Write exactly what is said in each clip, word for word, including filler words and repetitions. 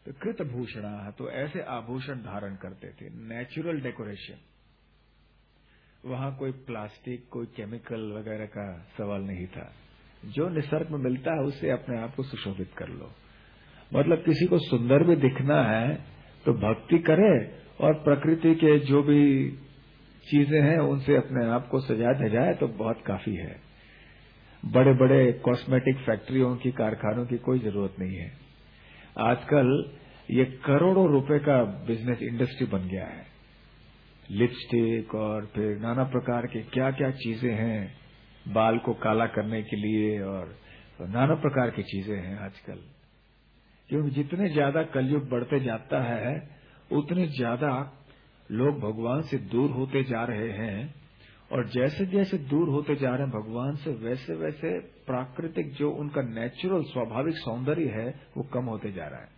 तो कृत भूषणा, तो ऐसे आभूषण धारण करते थे, नेचुरल डेकोरेशन। वहां कोई प्लास्टिक, कोई केमिकल वगैरह का सवाल नहीं था। जो निसर्ग में मिलता है उससे अपने आप को सुशोभित कर लो। मतलब किसी को सुंदर भी दिखना है तो भक्ति करे और प्रकृति के जो भी चीजें हैं उनसे अपने आप को सजा धजाए तो बहुत काफी है। बड़े बड़े कॉस्मेटिक फैक्ट्रियों की, कारखानों की कोई जरूरत नहीं है। आजकल ये करोड़ों रुपए का बिजनेस इंडस्ट्री बन गया है। लिपस्टिक और फिर नाना प्रकार के क्या क्या चीजें हैं, बाल को काला करने के लिए, और नाना प्रकार की चीजें हैं आजकल। क्योंकि जितने ज्यादा कलयुग बढ़ते जाता है उतने ज्यादा लोग भगवान से दूर होते जा रहे हैं, और जैसे जैसे दूर होते जा रहे हैं भगवान से, वैसे वैसे प्राकृतिक जो उनका नेचुरल स्वाभाविक सौंदर्य है वो कम होते जा रहा है।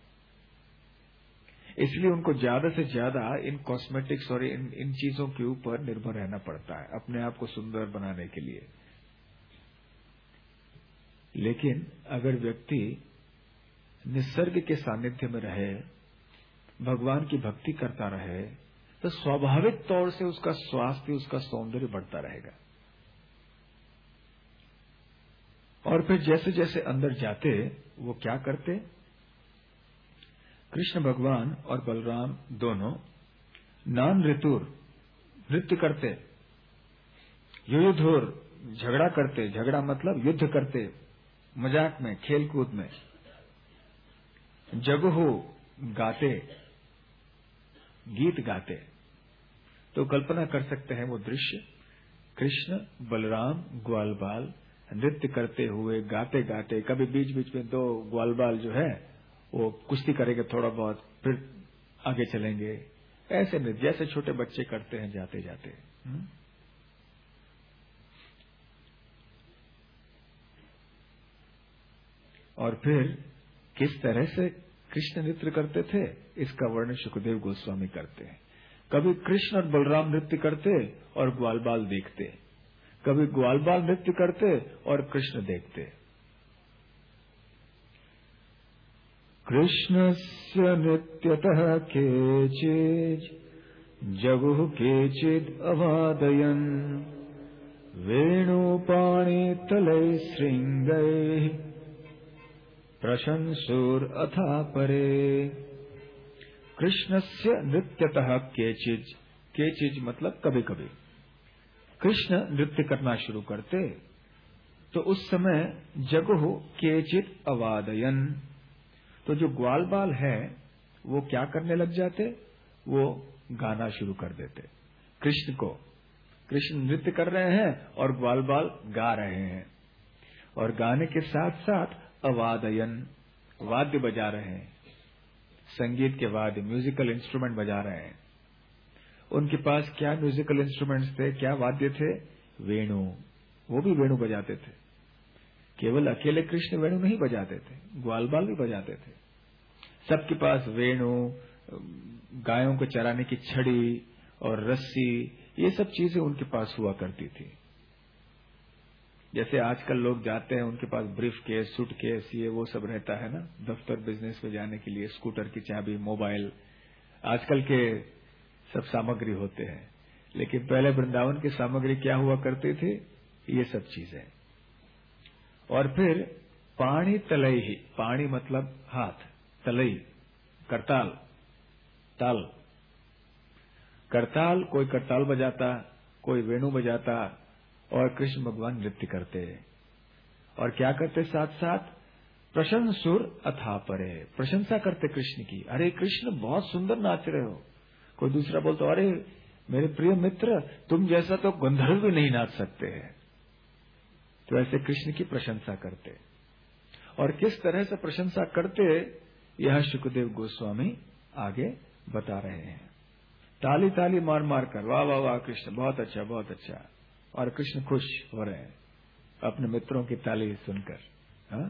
इसलिए उनको ज्यादा से ज्यादा इन कॉस्मेटिक्स और इन इन चीजों के ऊपर निर्भर रहना पड़ता है अपने आप को सुंदर बनाने के लिए। लेकिन अगर व्यक्ति निसर्ग के सानिध्य में रहे, भगवान की भक्ति करता रहे, तो स्वाभाविक तौर से उसका स्वास्थ्य, उसका सौंदर्य बढ़ता रहेगा। और फिर जैसे जैसे अंदर जाते वो क्या करते, कृष्ण भगवान और बलराम दोनों नान ऋतुर नृत्य करते, युयुधुर झगड़ा करते, झगड़ा मतलब युद्ध करते, मजाक में, खेल कूद में, जगहु गाते, गीत गाते। तो कल्पना कर सकते हैं वो दृश्य, कृष्ण बलराम ग्वाल बाल नृत्य करते हुए, गाते गाते, कभी बीच बीच में दो ग्वाल बाल जो है वो कुश्ती करेंगे थोड़ा बहुत, फिर आगे चलेंगे, ऐसे नृत्य जैसे छोटे बच्चे करते हैं जाते जाते। हुँ? और फिर किस तरह से कृष्ण नृत्य करते थे इसका वर्णन सुखदेव गोस्वामी करते हैं। कभी कृष्ण और बलराम नृत्य करते और ग्वाल बाल देखते, कभी ग्वाल बाल नृत्य करते और कृष्ण देखते। कृष्णस्य नृत्यतः केचित् जगुः केचिद् अवादयन् वेणुपाणितलैः शृङ्गैः प्रशंसुर अथा परे। कृष्णस्य नृत्यतः केचित्, केचित् मतलब कभी कभी कृष्ण नृत्य करना शुरू करते तो उस समय जगुः केचित् अवादयन्, तो जो ग्वाल बाल है वो क्या करने लग जाते, वो गाना शुरू कर देते कृष्ण को। कृष्ण नृत्य कर रहे हैं और ग्वाल बाल गा रहे हैं, और गाने के साथ साथ अवादयन वाद्य बजा रहे हैं, संगीत के वाद्य, म्यूजिकल इंस्ट्रूमेंट बजा रहे हैं। उनके पास क्या म्यूजिकल इंस्ट्रूमेंट्स थे, क्या वाद्य थे, वेणु, वो भी वेणु बजाते थे। केवल अकेले कृष्ण वेणु नहीं बजाते थे, ग्वाल बाल भी बजाते थे। सबके पास वेणु, गायों को चराने की छड़ी और रस्सी, ये सब चीजें उनके पास हुआ करती थी। जैसे आजकल लोग जाते हैं उनके पास ब्रीफ केस, सूट केस, ये वो सब रहता है ना, दफ्तर बिजनेस में जाने के लिए, स्कूटर की चाबी, मोबाइल, आजकल के सब सामग्री होते हैं। लेकिन पहले वृंदावन की सामग्री क्या हुआ करती थी, ये सब चीजें। और फिर पाणी तलई ही, पाणी मतलब हाथ, तलई करताल, ताल, करताल, कोई करताल बजाता, कोई वेणु बजाता, और कृष्ण भगवान नृत्य करते। और क्या करते साथ साथ, प्रशंसुर अथा परे, प्रशंसा करते कृष्ण की, अरे कृष्ण बहुत सुंदर नाच रहे हो। कोई दूसरा बोलता, अरे मेरे प्रिय मित्र, तुम जैसा तो गंधर्व भी नहीं नाच सकते हैं। तो ऐसे कृष्ण की प्रशंसा करते। और किस तरह से प्रशंसा करते यह सुखदेव गोस्वामी आगे बता रहे हैं। ताली ताली मार मार कर, वाह वाह वाह कृष्ण, बहुत अच्छा बहुत अच्छा। और कृष्ण खुश हो रहे हैं अपने मित्रों की ताली सुनकर। हाँ?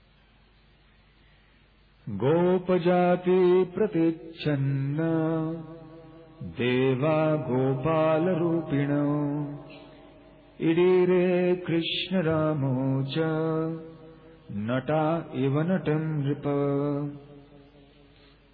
गोप जाति प्रतिच्छन्न देवा गोपाल रूपिणो इडीरे कृष्ण रामो च नटा इव नटं नृप।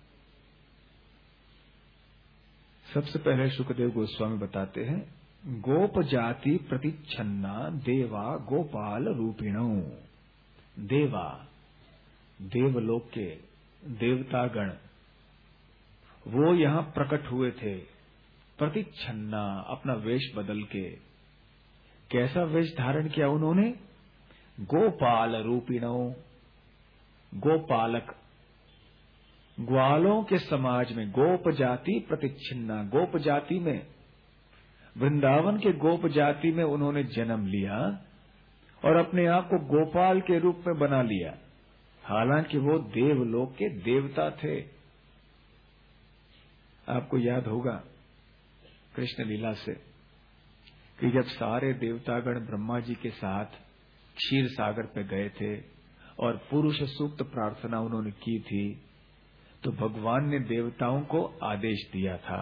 सबसे पहले शुकदेव गोस्वामी बताते हैं, गोप जाति प्रतिच्छन्ना देवा गोपाल रूपिणो। देवा, देवलोक के देवतागण वो यहां प्रकट हुए थे, प्रतिच्छन्ना अपना वेश बदल के। कैसा वेश धारण किया उन्होंने? गोपाल रूपिणो, गोपालक, ग्वालों के समाज में। गोप जाति प्रतिच्छिन्ना, गोप जाति में, वृंदावन के गोप जाति में उन्होंने जन्म लिया और अपने आप को गोपाल के रूप में बना लिया, हालांकि वो देवलोक के देवता थे। आपको याद होगा कृष्ण लीला से कि जब सारे देवतागण ब्रह्मा जी के साथ क्षीर सागर पे गए थे और पुरुष सूक्त प्रार्थना उन्होंने की थी, तो भगवान ने देवताओं को आदेश दिया था।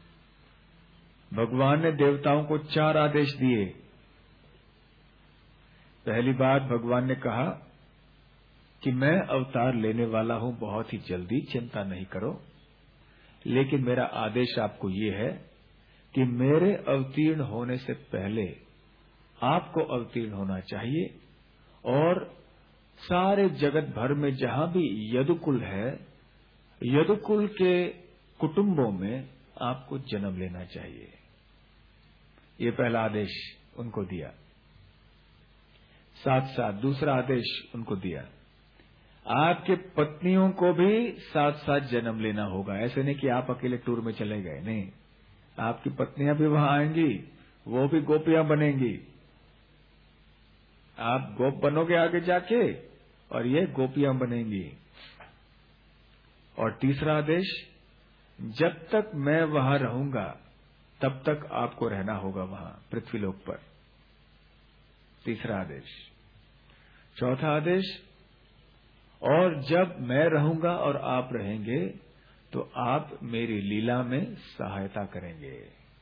भगवान ने देवताओं को चार आदेश दिए। पहली बात भगवान ने कहा कि मैं अवतार लेने वाला हूं बहुत ही जल्दी, चिंता नहीं करो, लेकिन मेरा आदेश आपको ये है कि मेरे अवतीर्ण होने से पहले आपको अवतीर्ण होना चाहिए और सारे जगत भर में जहां भी यदुकुल है, यदुकुल के कुटुंबों में आपको जन्म लेना चाहिए। ये पहला आदेश उनको दिया। साथ साथ दूसरा आदेश उनको दिया, आपके पत्नियों को भी साथ साथ जन्म लेना होगा। ऐसे नहीं कि आप अकेले टूर में चले गए, नहीं, आपकी पत्नियां भी वहां आएंगी, वो भी गोपियां बनेंगी। आप गोप बनोगे आगे जाके और ये गोपियां बनेंगी। और तीसरा आदेश, जब तक मैं वहां रहूंगा तब तक आपको रहना होगा वहां पृथ्वीलोक पर। तीसरा आदेश। चौथा आदेश, और जब मैं रहूंगा और आप रहेंगे तो आप मेरी लीला में सहायता करेंगे।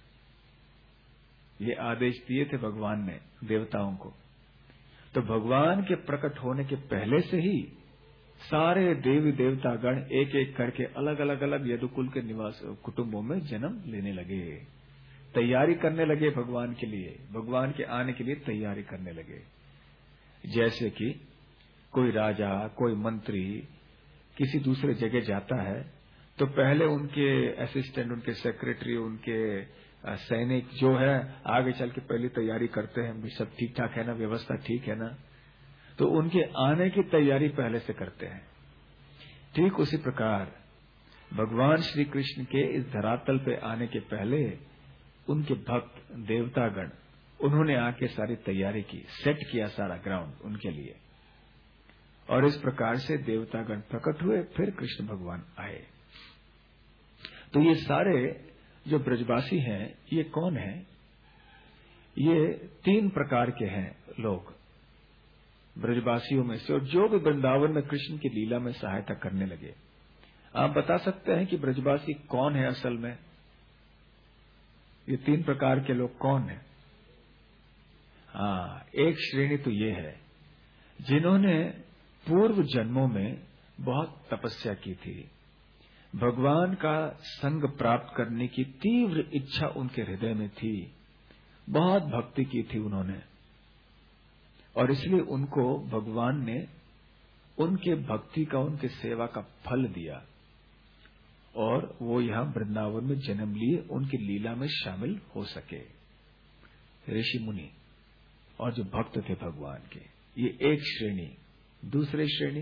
ये आदेश दिए थे भगवान ने देवताओं को। तो भगवान के प्रकट होने के पहले से ही सारे देवी देवतागण एक एक करके अलग अलग अलग यदुकुल के निवास कुटुंबों में जन्म लेने लगे, तैयारी करने लगे भगवान के लिए, भगवान के आने के लिए तैयारी करने लगे। जैसे कि कोई राजा, कोई मंत्री किसी दूसरे जगह जाता है तो पहले उनके असिस्टेंट, उनके सेक्रेटरी, उनके सैनिक जो है आगे चल के पहले तैयारी करते हैं, भी सब ठीक ठाक है ना, व्यवस्था ठीक है ना, तो उनके आने की तैयारी पहले से करते हैं। ठीक उसी प्रकार भगवान श्री कृष्ण के इस धरातल पे आने के पहले उनके भक्त देवतागण उन्होंने आके सारी तैयारी की, सेट किया सारा ग्राउंड उनके लिए। और इस प्रकार से देवतागण प्रकट हुए, फिर कृष्ण भगवान आए। तो ये सारे जो ब्रजवासी हैं, ये कौन है? ये तीन प्रकार के हैं लोग ब्रजवासियों में से, और जो भी वृंदावन में कृष्ण की लीला में सहायता करने लगे। आप बता सकते हैं कि ब्रजवासी कौन है असल में? ये तीन प्रकार के लोग कौन हैं? हाँ, एक श्रेणी तो ये है जिन्होंने पूर्व जन्मों में बहुत तपस्या की थी, भगवान का संग प्राप्त करने की तीव्र इच्छा उनके हृदय में थी, बहुत भक्ति की थी उन्होंने, और इसलिए उनको भगवान ने उनके भक्ति का, उनके सेवा का फल दिया और वो यहां वृंदावन में जन्म लिए, उनकी लीला में शामिल हो सके। ऋषि मुनि और जो भक्त थे भगवान के, ये एक श्रेणी। दूसरी श्रेणी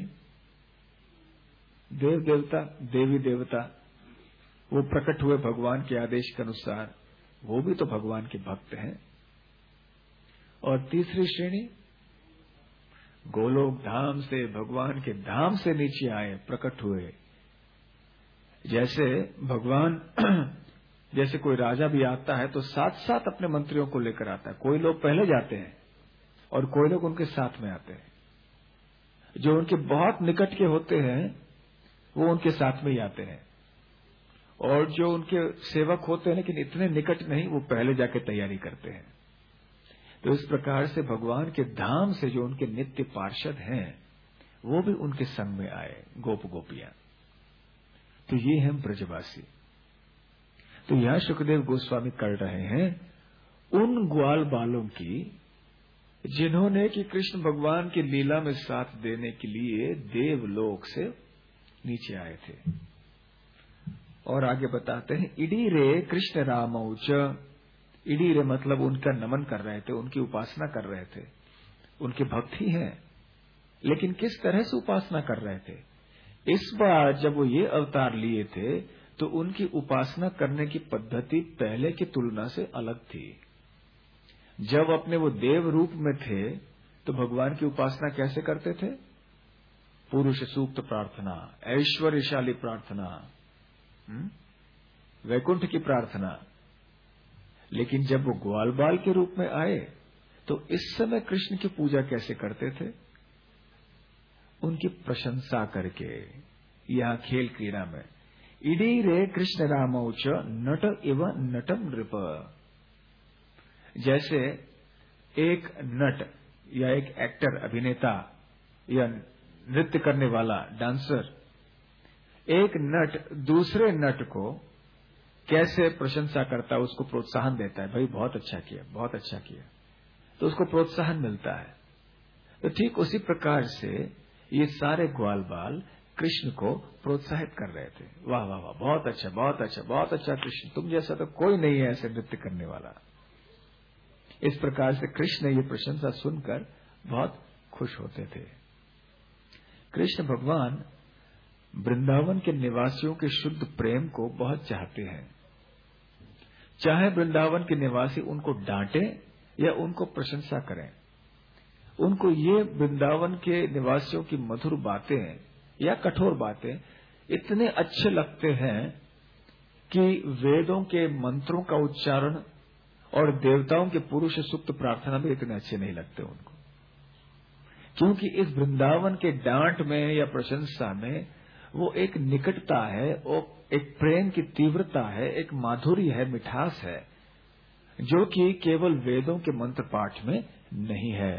देव देवता, देवी देवता, वो प्रकट हुए भगवान के आदेश के अनुसार, वो भी तो भगवान के भक्त हैं। और तीसरी श्रेणी गोलोक धाम से, भगवान के धाम से नीचे आए, प्रकट हुए। जैसे भगवान जैसे कोई राजा भी आता है तो साथ साथ अपने मंत्रियों को लेकर आता है। कोई लोग पहले जाते हैं और कोई लोग उनके साथ में आते हैं। जो उनके बहुत निकट के होते हैं वो उनके साथ में ही आते हैं, और जो उनके सेवक होते हैं लेकिन इतने निकट नहीं, वो पहले जाके तैयारी करते हैं। तो इस प्रकार से भगवान के धाम से जो उनके नित्य पार्षद हैं वो भी उनके संग में आए, गोप गोपियां। तो ये हैं ब्रजवासी। तो यह सुखदेव गोस्वामी कर रहे हैं उन ग्वाल बालों की जिन्होंने कि कृष्ण भगवान की लीला में साथ देने के लिए देवलोक से नीचे आए थे। और आगे बताते हैं, इडी रे कृष्ण रामौच, इडी रे मतलब उनका नमन कर रहे थे, उनकी उपासना कर रहे थे, उनके भक्त ही हैं, लेकिन किस तरह से उपासना कर रहे थे। इस बार जब वो ये अवतार लिए थे तो उनकी उपासना करने की पद्धति पहले की तुलना से अलग थी। जब अपने वो देव रूप में थे तो भगवान की उपासना कैसे करते थे? पुरुष सूक्त प्रार्थना, ऐश्वर्यशाली प्रार्थना, वैकुंठ की प्रार्थना। लेकिन जब वो ग्वाल बाल के रूप में आए तो इस समय कृष्ण की पूजा कैसे करते थे? उनकी प्रशंसा करके। यह खेल क्रीड़ा में इडी रे कृष्ण रामौच नट एवं नटम नृप, जैसे एक नट या एक एक्टर, अभिनेता या नृत्य करने वाला डांसर, एक नट दूसरे नट को कैसे प्रशंसा करता है, उसको प्रोत्साहन देता है, भाई बहुत अच्छा किया, बहुत अच्छा किया, तो उसको प्रोत्साहन मिलता है। तो ठीक उसी प्रकार से ये सारे ग्वाल बाल कृष्ण को प्रोत्साहित कर रहे थे। वाह वाह वाह, बहुत अच्छा, बहुत अच्छा, बहुत अच्छा कृष्ण, तुम जैसा तो कोई नहीं है ऐसे नृत्य करने वाला। इस प्रकार से कृष्ण ये प्रशंसा सुनकर बहुत खुश होते थे। कृष्ण भगवान वृंदावन के निवासियों के शुद्ध प्रेम को बहुत चाहते हैं। चाहे वृंदावन के निवासी उनको डांटे या उनको प्रशंसा करें, उनको ये वृंदावन के निवासियों की मधुर बातें या कठोर बातें इतने अच्छे लगते हैं कि वेदों के मंत्रों का उच्चारण और देवताओं के पुरुष सूक्त प्रार्थना भी इतने अच्छे नहीं लगते उनको, क्योंकि इस वृंदावन के डांट में या प्रशंसा में वो एक निकटता है, वो एक प्रेम की तीव्रता है, एक माधुर्य है, मिठास है, जो कि केवल वेदों के मंत्र पाठ में नहीं है।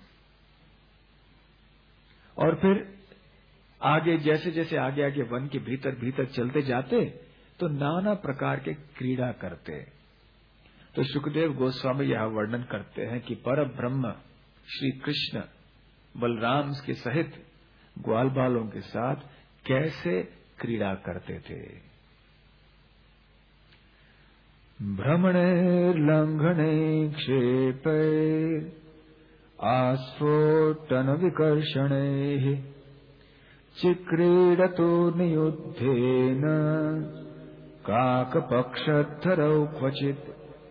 और फिर आगे जैसे जैसे आगे आगे वन के भीतर भीतर चलते जाते तो नाना प्रकार के क्रीड़ा करते। तो सुखदेव गोस्वामी यह वर्णन करते हैं कि पर ब्रह्म श्री कृष्ण बलराम के सहित ग्वाल बालों के साथ कैसे क्रीड़ा करते थे। भ्रमणे लंघने क्षेपे आस्फोटन विकर्षणे चिक्रीडतो नियुद्धेन काकपक्षधरौ क्वचित्।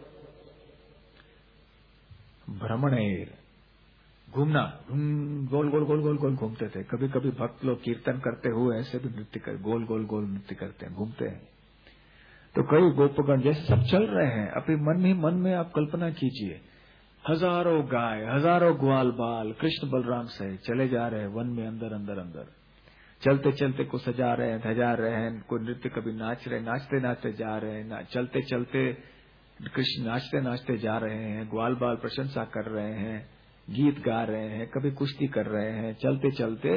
भ्रमणेर घूमना, गोल गोल गोल गोल गोल घूमते थे। कभी कभी भक्त लोग कीर्तन करते हुए ऐसे भी नृत्य कर गोल गोल गोल नृत्य करते हैं, घूमते हैं। तो कई गोपगण जैसे सब चल रहे हैं, अपने मन ही मन में आप कल्पना कीजिए, हजारों गाय, हजारों ग्वाल बाल कृष्ण बलराम से चले जा रहे हैं वन में, अंदर अंदर अंदर चलते चलते को सजा रहे हैं, धजा रहे हैं, कोई नृत्य, कभी नाच रहे, नाचते नाचते जा रहे हैं, चलते चलते कृष्ण नाचते नाचते जा रहे हैं, ग्वाल बाल प्रशंसा कर रहे हैं, गीत गा रहे हैं, कभी कुश्ती कर रहे हैं चलते चलते।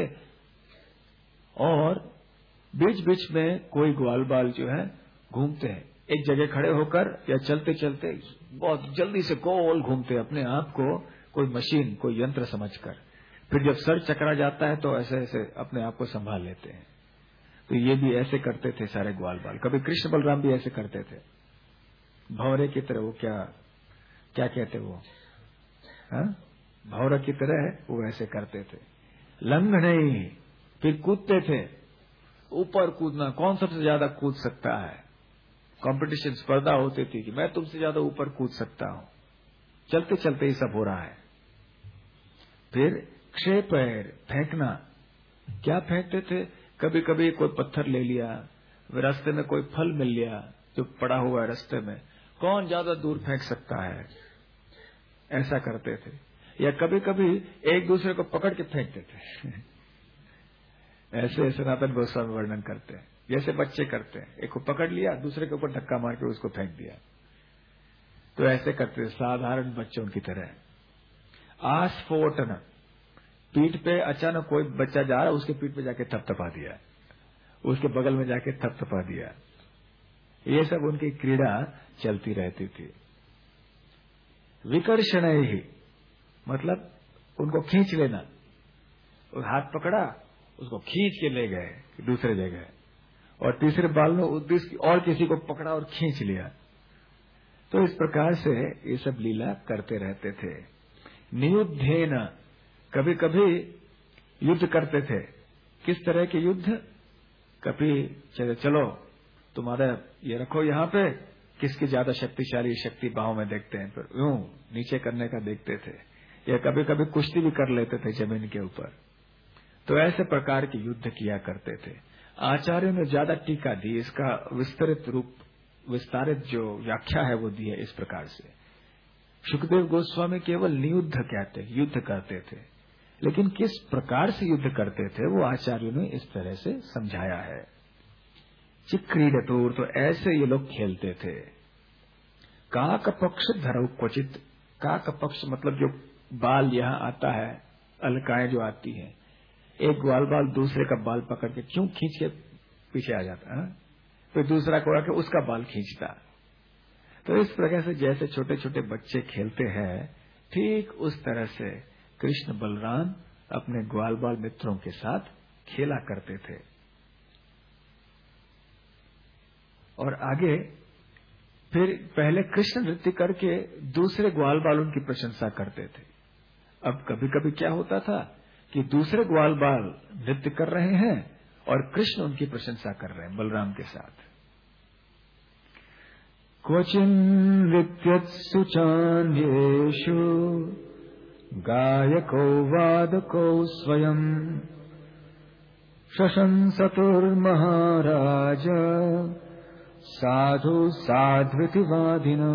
और बीच बीच में कोई ग्वाल बाल जो है घूमते हैं, एक जगह खड़े होकर या चलते चलते बहुत जल्दी से गोल घूमते हैं, अपने आप को कोई मशीन, कोई यंत्र समझकर। फिर जब सर चकरा जाता है तो ऐसे ऐसे अपने आप को संभाल लेते हैं। तो ये भी ऐसे करते थे सारे ग्वाल बाल। कभी कृष्ण बलराम भी ऐसे करते थे, भौरे की तरह। वो क्या क्या कहते वो, हाँ, भौरा की तरह वो ऐसे करते थे। लंघने, फिर कूदते थे, ऊपर कूदना, कौन सबसे ज्यादा कूद सकता है, कंपटीशन, स्पर्धा होती थी कि मैं तुमसे ज्यादा ऊपर कूद सकता हूं। चलते चलते ही सब हो रहा है। फिर क्षेपैर, फेंकना, क्या फेंकते थे, कभी कभी कोई पत्थर ले लिया, रास्ते में कोई फल मिल लिया जो पड़ा हुआ है रास्ते में, कौन ज्यादा दूर फेंक सकता है, ऐसा करते थे। या कभी कभी एक दूसरे को पकड़ के फेंकते थे ऐसे सनातन गोस्वामी वर्णन करते हैं, जैसे बच्चे करते हैं, एक को पकड़ लिया, दूसरे के ऊपर धक्का मार के उसको फेंक दिया। तो ऐसे करते थे साधारण बच्चों की तरह। आस्फोटन, पीठ पे अचानक कोई बच्चा जा रहा, उसके पीठ पे जाके थपथपा दिया, उसके बगल में जाके थपथपा दिया। ये सब उनकी क्रीड़ा चलती रहती थी। विकर्षण ही मतलब उनको खींच लेना, और हाथ पकड़ा उसको खींच के ले गए दूसरे जगह, और तीसरे बाल में उद्देश्य और किसी को पकड़ा और खींच लिया। तो इस प्रकार से ये सब लीला करते रहते थे। नियुद्धेन, कभी कभी युद्ध करते थे। किस तरह के युद्ध? कभी चलो, चलो तुम्हारा ये रखो यहाँ पे, किसकी ज्यादा शक्तिशाली शक्ति बाहों में देखते हैं, फिर यूं नीचे करने का देखते थे। या कभी कभी कुश्ती भी कर लेते थे जमीन के ऊपर। तो ऐसे प्रकार के युद्ध किया करते थे। आचार्यों ने ज्यादा टीका दी, इसका विस्तृत रूप, विस्तारित जो व्याख्या है वो दी है इस प्रकार से। सुखदेव गोस्वामी केवल नियुद्ध कहते, युद्ध करते थे, लेकिन किस प्रकार से युद्ध करते थे वो आचार्यों ने इस तरह से समझाया है। चिक्रीडतोर, तो ऐसे ये लोग खेलते थे। काक पक्ष धरो क्वचित, काक पक्ष मतलब जो बाल यहाँ आता है, अलकाएं जो आती हैं, एक ग्वाल बाल दूसरे का बाल पकड़ के क्यों खींच के पीछे आ जाता है, फिर दूसरा को आके उसका बाल खींचता। तो इस प्रकार से जैसे छोटे छोटे बच्चे खेलते हैं, ठीक उस तरह से कृष्ण बलराम अपने ग्वाल बाल मित्रों के साथ खेला करते थे। और आगे फिर पहले कृष्ण नृत्य करके दूसरे ग्वाल बाल उनकी प्रशंसा करते थे। अब कभी कभी क्या होता था कि दूसरे ग्वाल बाल नृत्य कर रहे हैं और कृष्ण उनकी प्रशंसा कर रहे हैं बलराम के साथ। क्वचिन नृत्यत्सु चान्येषु गायको वादको स्वयं शशंसतुर्महाराज साधु साध्विति वादिनो।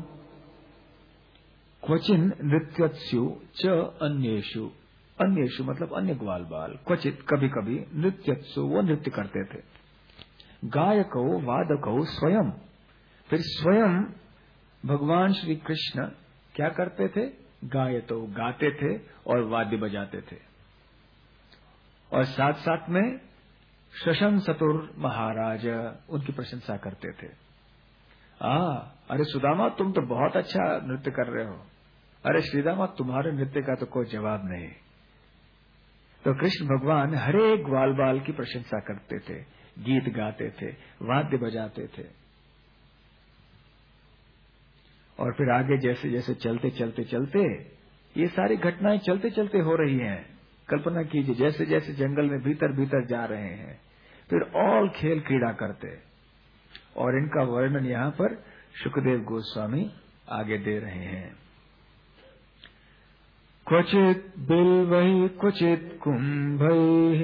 क्वचिन नृत्यत्सु च अन्येषु, अन्येषु मतलब अन्य ग्वाल बाल, क्वचित कभी कभी, नृत्यत्सु वो नृत्य करते थे, गायको वादको स्वयं, फिर स्वयं भगवान श्री कृष्ण क्या करते थे? गायतो गाते थे और वाद्य बजाते थे, और साथ साथ में शशंसतुर महाराज उनकी प्रशंसा करते थे। आ, अरे सुदामा तुम तो बहुत अच्छा नृत्य कर रहे हो, अरे श्रीदामा तुम्हारे नृत्य का तो कोई जवाब नहीं। तो कृष्ण भगवान हरे ग्वाल बाल की प्रशंसा करते थे, गीत गाते थे, वाद्य बजाते थे। और फिर आगे जैसे जैसे चलते चलते चलते ये सारी घटनाएं चलते चलते हो रही हैं। कल्पना कीजिए जैसे जैसे जंगल में भीतर भीतर जा रहे हैं, फिर और खेल क्रीड़ा करते, और इनका वर्णन यहाँ पर सुखदेव गोस्वामी आगे दे रहे हैं। क्वचित बिल्वैः क्वचित कुंभैः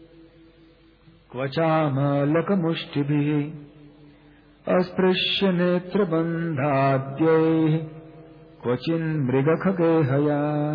क्वचामलकमुष्टिभिः अस्पृश्य नेत्रबन्धाद्यैः क्वचिन मृगखगेहया।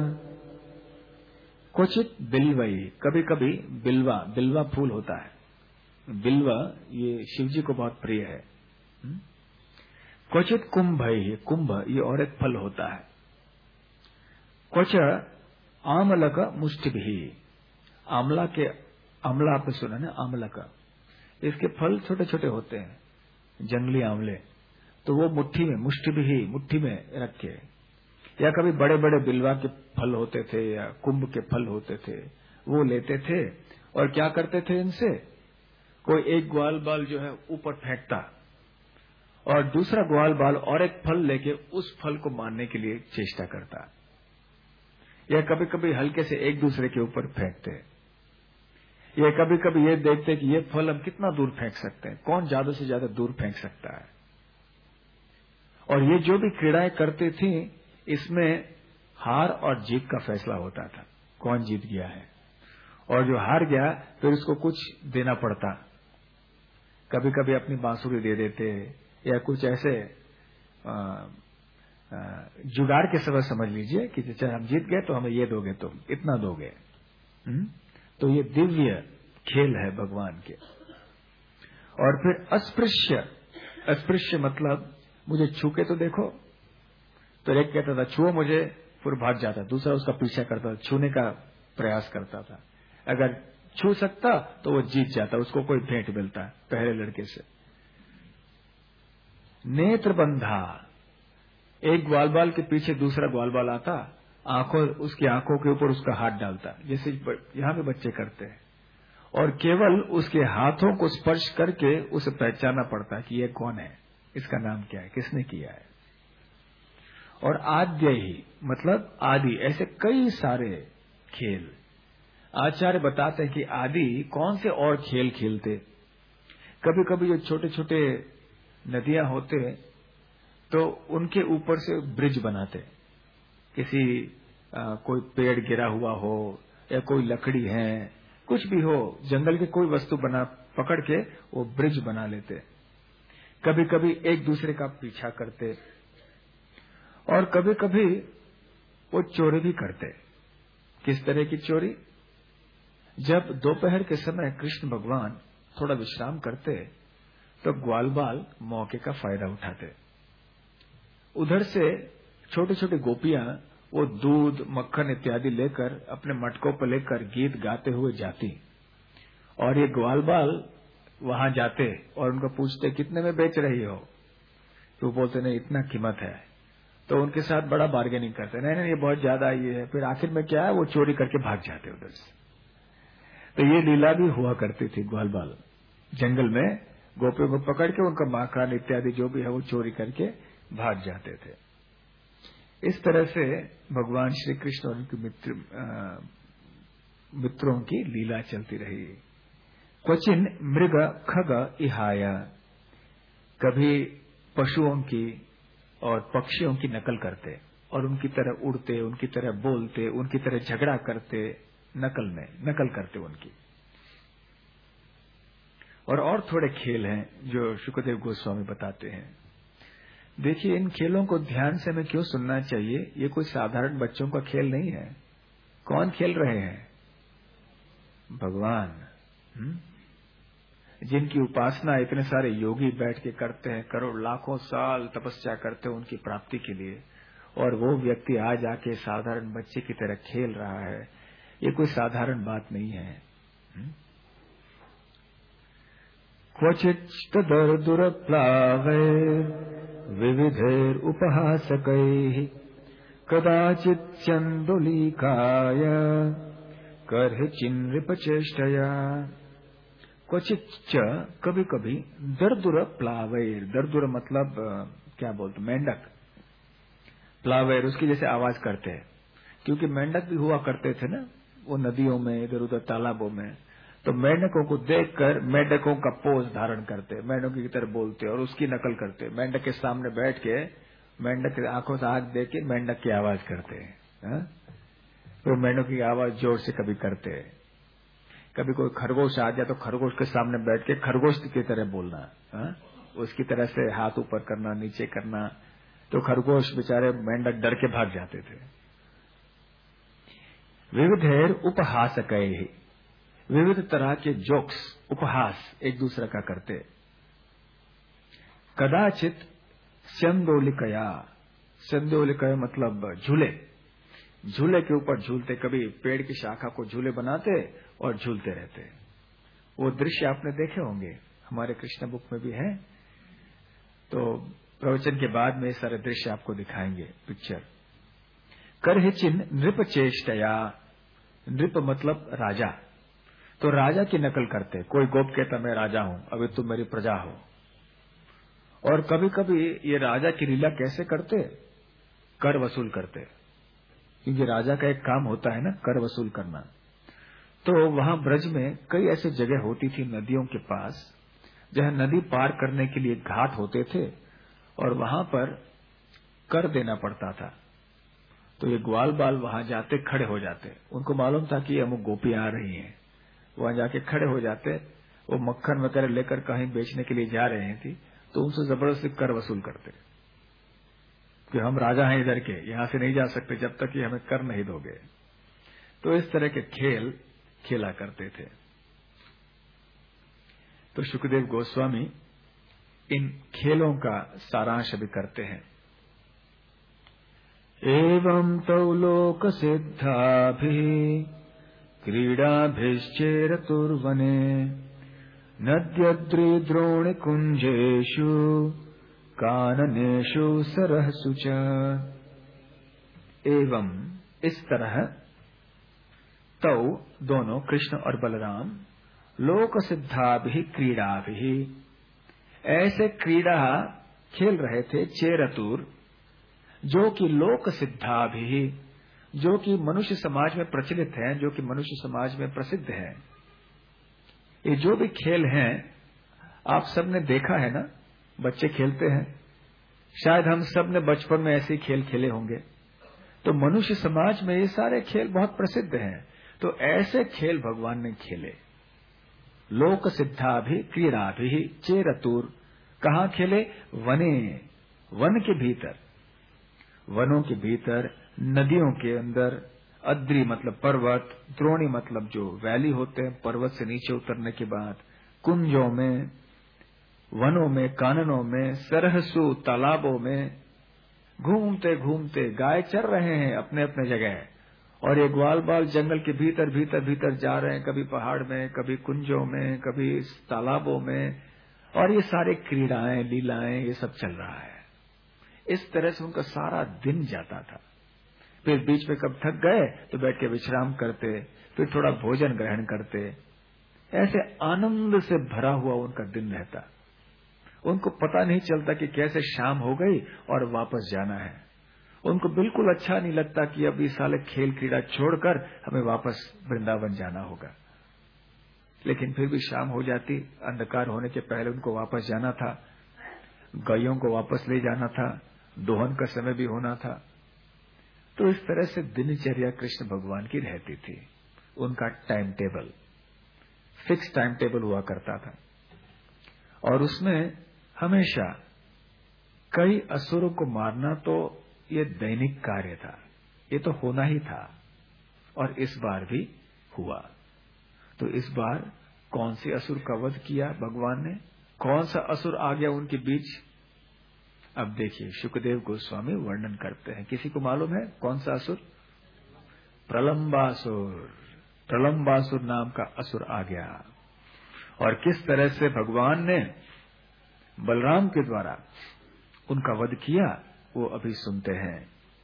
क्वचित बिल्वैः, कभी कभी बिल्वा, बिल्वा फूल होता है, बिल्वा ये शिवजी को बहुत प्रिय है। क्वचित कुंभैः, कुंभ ये और एक फल होता है। क्वच आमलक मुष्टिभिः, आमला के, आमला आपने सुना ना, आमलक, इसके फल छोटे छोटे होते हैं, जंगली आंवले, तो वो मुट्ठी में, मुष्टिभिः मुट्ठी में रखे। या कभी बड़े बड़े बिल्वा के फल होते थे या कुंभ के फल होते थे, वो लेते थे और क्या करते थे, इनसे कोई एक ग्वाल बाल जो है ऊपर फेंकता और दूसरा ग्वाल बाल और एक फल लेके उस फल को मारने के लिए चेष्टा करता। या कभी कभी हल्के से एक दूसरे के ऊपर फेंकते, या कभी कभी ये देखते कि ये फल हम कितना दूर फेंक सकते हैं, कौन ज्यादा से ज्यादा दूर फेंक सकता है। और ये जो भी क्रीड़ाएं करती थी, इसमें हार और जीत का फैसला होता था, कौन जीत गया है। और जो हार गया फिर उसको कुछ देना पड़ता, कभी कभी अपनी बांसुरी दे देते, या कुछ ऐसे आ, आ, जुगाड़ के सबब समझ लीजिए कि चाहे हम जीत गए तो हमें ये दोगे, तुम इतना दोगे। हुँ? तो ये दिव्य खेल है भगवान के। और फिर अस्पृश्य, अस्पृश्य मतलब मुझे छू के तो देखो, तो एक कहता था छुओ मुझे, फिर भाग जाता, दूसरा उसका पीछा करता था, छूने का प्रयास करता था। अगर छू सकता तो वो जीत जाता, उसको कोई भेंट मिलता पहले लड़के से। नेत्र बंधा, एक ग्वालबाल के पीछे दूसरा ग्वालबाल आता, आंखों उसकी आंखों के ऊपर उसका हाथ डालता, जैसे यहाँ पे बच्चे करते हैं, और केवल उसके हाथों को स्पर्श करके उसे पहचानना पड़ता है कि ये कौन है, इसका नाम क्या है, किसने किया है। और आद्य ही मतलब आदि, ऐसे कई सारे खेल आचार्य बताते हैं कि आदि कौन से और खेल खेलते। कभी कभी जो छोटे छोटे नदियां होते तो उनके ऊपर से ब्रिज बनाते, किसी आ, कोई पेड़ गिरा हुआ हो या कोई लकड़ी है, कुछ भी हो, जंगल की कोई वस्तु बना पकड़ के वो ब्रिज बना लेते। कभी कभी एक दूसरे का पीछा करते, और कभी कभी वो चोरी भी करते। किस तरह की चोरी? जब दोपहर के समय कृष्ण भगवान थोड़ा विश्राम करते तो ग्वालबाल मौके का फायदा उठाते। उधर से छोटी छोटी गोपियां वो दूध मक्खन इत्यादि लेकर अपने मटकों पर लेकर गीत गाते हुए जाती, और ये ग्वालबाल वहां जाते और उनको पूछते कितने में बेच रही हो, तो बोलते नहीं इतना कीमत है, तो उनके साथ बड़ा बार्गेनिंग करते, नहीं नहीं ये बहुत ज्यादा ये है। फिर आखिर में क्या है, वो चोरी करके भाग जाते उधर से। तो ये लीला भी हुआ करती थी, ग्वालबाल जंगल में गोपियों को पकड़ के उनका माखन इत्यादि जो भी है वो चोरी करके भाग जाते थे। इस तरह से भगवान श्री कृष्ण और उनके मित्र आ, मित्रों की लीला चलती रही। क्वचिन मृग खग इहाया, कभी पशुओं की और पक्षियों की नकल करते और उनकी तरह उड़ते, उनकी तरह बोलते, उनकी तरह झगड़ा करते, नकल में नकल करते उनकी। और और थोड़े खेल हैं जो शुकदेव गोस्वामी बताते हैं। देखिए, इन खेलों को ध्यान से हमें क्यों सुनना चाहिए, ये कोई साधारण बच्चों का खेल नहीं है। कौन खेल रहे हैं? भगवान, हुँ? जिनकी उपासना इतने सारे योगी बैठ के करते हैं, करोड़ लाखों साल तपस्या करते हैं उनकी प्राप्ति के लिए, और वो व्यक्ति आज आके साधारण बच्चे की तरह खेल रहा है, ये कोई साधारण बात नहीं है। क्वचित् तदर्दुरप्लावैर् विविधैर् उपहासकैः कदाचित् चन्दुलीकाय कर्हिचिन्नृपचेष्टया। क्वचित च कभी कभी दर्दुर प्लावैर, दर्दुर मतलब क्या बोलते, मेंढक, प्लावैर उसकी जैसे आवाज करते हैं, क्योंकि मेंढक भी हुआ करते थे ना वो नदियों में, इधर उधर तालाबों में, तो मेंढकों को देखकर मेंढकों का पोज धारण करते, मेंढकों की तरह बोलते और उसकी नकल करते। मेंढक के सामने बैठ के मेंढक की आंखों से आंख देख के मेंढक की आवाज करते हैं, तो मेंढक की आवाज जोर से कभी करते हैं। कभी कोई खरगोश आ जाए तो खरगोश के सामने बैठ के खरगोश की तरह बोलना, हा? उसकी तरह से हाथ ऊपर करना, नीचे करना, तो खरगोश बेचारे मेंढक डर के भाग जाते थे। विविधेर उपहासकैः, विविध तरह के जोक्स, उपहास एक दूसरे का करते। कदाचित स्यंदोलिकया, स्यंदोलिकया मतलब झूले, झूले के ऊपर झूलते, कभी पेड़ की शाखा को झूले बनाते और झूलते रहते। वो दृश्य आपने देखे होंगे, हमारे कृष्ण बुक में भी है, तो प्रवचन के बाद में सारे दृश्य आपको दिखाएंगे, पिक्चर। करहिचिन नृप चेष्टया, नृप मतलब राजा, तो राजा की नकल करते। कोई गोप कहता मैं राजा हूं, अभी तुम मेरी प्रजा हो। और कभी कभी ये राजा की लीला कैसे करते, कर वसूल करते, क्योंकि राजा का एक काम होता है ना कर वसूल करना। तो वहां ब्रज में कई ऐसी जगह होती थी नदियों के पास, जहां नदी पार करने के लिए घाट होते थे और वहां पर कर देना पड़ता था। तो ये ग्वाल बाल वहां जाते, खड़े हो जाते, उनको मालूम था कि अमुक गोपी आ रही हैं, वहां जाके खड़े हो जाते। वो मक्खन वगैरह लेकर कहीं बेचने के लिए जा रहे थी, तो उनसे जबरदस्ती कर वसूल करते कि हम राजा हैं इधर के, यहां से नहीं जा सकते जब तक कि हमें कर नहीं दोगे। तो इस तरह के खेल खेला करते थे। तो शुकदेव गोस्वामी इन खेलों का सारांश भी करते हैं। एवं तौ लोक सिद्धाभिः क्रीडाभिश्चेरतुर्वने नद्यद्रि द्रोणिकुञ्जेषु काननेषु सरहसु च। एवं इस तरह तौ दोनों कृष्ण और बलराम लोक सिद्धाभि क्रीडाभि ऐसे क्रीड़ा खेल रहे थे, चेरतुर, जो कि लोक सिद्धाभि, जो कि मनुष्य समाज में प्रचलित है, जो कि मनुष्य समाज में प्रसिद्ध है। ये जो भी खेल हैं आप सबने देखा है ना, बच्चे खेलते हैं, शायद हम सब ने बचपन में ऐसे खेल खेले होंगे। तो मनुष्य समाज में ये सारे खेल बहुत प्रसिद्ध हैं। तो ऐसे खेल भगवान ने खेले, लोक सिद्धाभि क्रीडाभि चेरतुर। कहाँ खेले? वने, वन के भीतर, वनों के भीतर, नदियों के अंदर, अद्रि मतलब पर्वत, द्रोणी मतलब जो वैली होते हैं पर्वत से नीचे उतरने के बाद, कुंजों में, वनों में, काननों में, सरहसु तालाबों में घूमते घूमते गाय चर रहे हैं अपने अपने जगह, और ये ग्वाल बाल जंगल के भीतर भीतर भीतर जा रहे हैं, कभी पहाड़ में, कभी कुंजों में, कभी तालाबों में, और ये सारे क्रीड़ाएं लीलाएं ये सब चल रहा है। इस तरह से उनका सारा दिन जाता था। फिर बीच में कब थक गए तो बैठ के विश्राम करते, फिर थोड़ा भोजन ग्रहण करते। ऐसे आनंद से भरा हुआ उनका दिन रहता। उनको पता नहीं चलता कि कैसे शाम हो गई और वापस जाना है। उनको बिल्कुल अच्छा नहीं लगता कि अब इस साले खेल क्रीड़ा छोड़कर हमें वापस वृंदावन जाना होगा। लेकिन फिर भी शाम हो जाती, अंधकार होने के पहले उनको वापस जाना था, गायों को वापस ले जाना था, दोहन का समय भी होना था। तो इस तरह से दिनचर्या कृष्ण भगवान की रहती थी। उनका timetable, fix timetable हुआ करता था, और उसमें हमेशा कई असुरों को मारना तो ये दैनिक कार्य था, ये तो होना ही था, और इस बार भी हुआ। तो इस बार कौन से असुर का वध किया भगवान ने? कौन सा असुर आ गया उनके बीच? अब देखिए, शुकदेव गोस्वामी वर्णन करते हैं। किसी को मालूम है कौन सा असुर? प्रलंबासुर। प्रलंबासुर नाम का असुर आ गया, और किस तरह से भगवान ने बलराम के द्वारा उनका वध किया वो अभी सुनते हैं।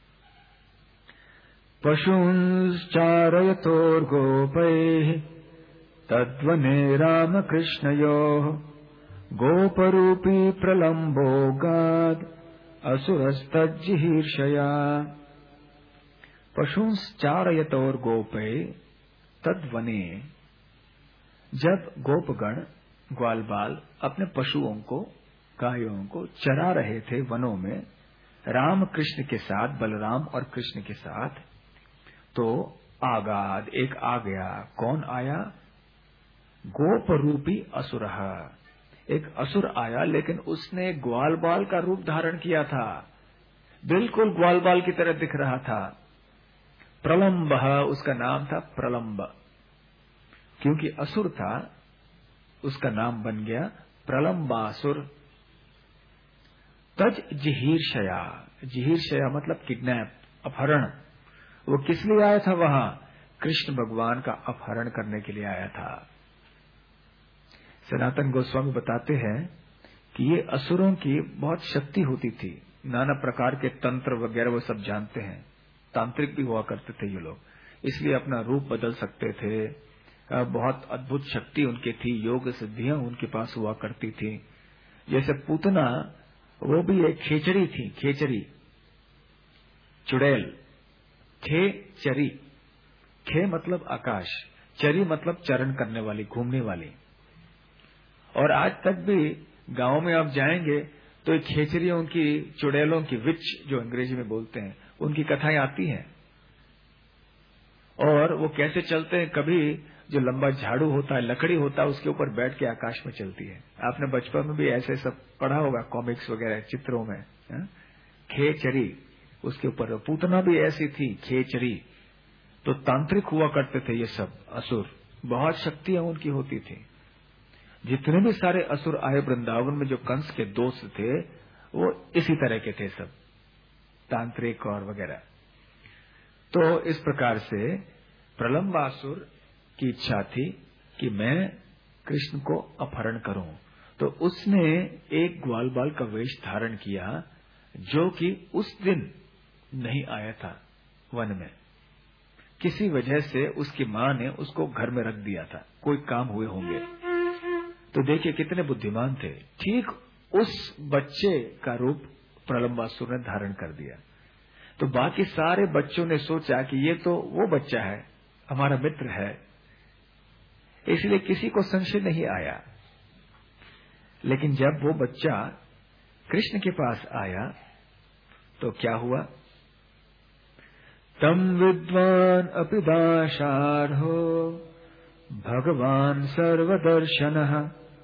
पशुंश्चारयतोर्गोपैः तद्वने रामकृष्णयोः गोपरूपी प्रलम्बो गाद असुरस्तज्जिहीर्षया। पशुंश्चारयतोर्गोपै तद्वने, जब गोपगण ग्वाल बाल अपने पशुओं को, गायों को चरा रहे थे वनों में राम कृष्ण के साथ, बलराम और कृष्ण के साथ, तो आगाद एक आ गया। कौन आया? गोप रूपी असुर। एक असुर आया, लेकिन उसने ग्वाल बाल का रूप धारण किया था, बिल्कुल ग्वाल बाल की तरह दिख रहा था। प्रलंब, उसका नाम था प्रलंब। क्योंकि असुर था उसका नाम बन गया प्रलंबासुर। तज जिहीर्षया, जिहीर्षया मतलब किडनैप, अपहरण। वो किस लिए आया था वहां? कृष्ण भगवान का अपहरण करने के लिए आया था। सनातन गोस्वामी बताते हैं कि ये असुरों की बहुत शक्ति होती थी, नाना प्रकार के तंत्र वगैरह वो सब जानते हैं, तांत्रिक भी हुआ करते थे ये लोग, इसलिए अपना रूप बदल सकते थे। बहुत अद्भुत शक्ति उनकी थी, योग सिद्धियां उनके पास हुआ करती थी। जैसे पूतना, वो भी एक खेचरी थी, खेचरी, चुड़ैल, खेचरी। खे मतलब आकाश, चरी मतलब चरण करने वाली, घूमने वाली। और आज तक भी गांव में आप जाएंगे तो खेचरियों की, चुड़ैलों की, विच जो अंग्रेजी में बोलते हैं, उनकी कथाएं आती हैं। और वो कैसे चलते हैं? कभी जो लंबा झाड़ू होता है, लकड़ी होता है, उसके ऊपर बैठ के आकाश में चलती है। आपने बचपन में भी ऐसे सब पढ़ा होगा, कॉमिक्स वगैरह चित्रों में। है? खेचरी, उसके ऊपर। पूतना भी ऐसी थी, खेचरी। तो तांत्रिक हुआ करते थे ये सब असुर, बहुत शक्तियां उनकी होती थी। जितने भी सारे असुर आए वृंदावन में, जो कंस के दोस्त थे, वो इसी तरह के थे सब, तांत्रिक और वगैरह। तो इस प्रकार से प्रलंबासुर की इच्छा थी कि मैं कृष्ण को अपहरण करूं। तो उसने एक ग्वाल बाल का वेश धारण किया, जो कि उस दिन नहीं आया था वन में। किसी वजह से उसकी माँ ने उसको घर में रख दिया था, कोई काम हुए होंगे। तो देखिए कितने बुद्धिमान थे। ठीक उस बच्चे का रूप प्रलंबासुर ने धारण कर दिया। तो बाकी सारे बच्चों ने सोचा कि ये तो वो बच्चा है, हमारा मित्र है, इसलिए किसी को संशय नहीं आया। लेकिन जब वो बच्चा कृष्ण के पास आया तो क्या हुआ? तम विद्वान अपि दाशार्हो भगवान सर्वदर्शनः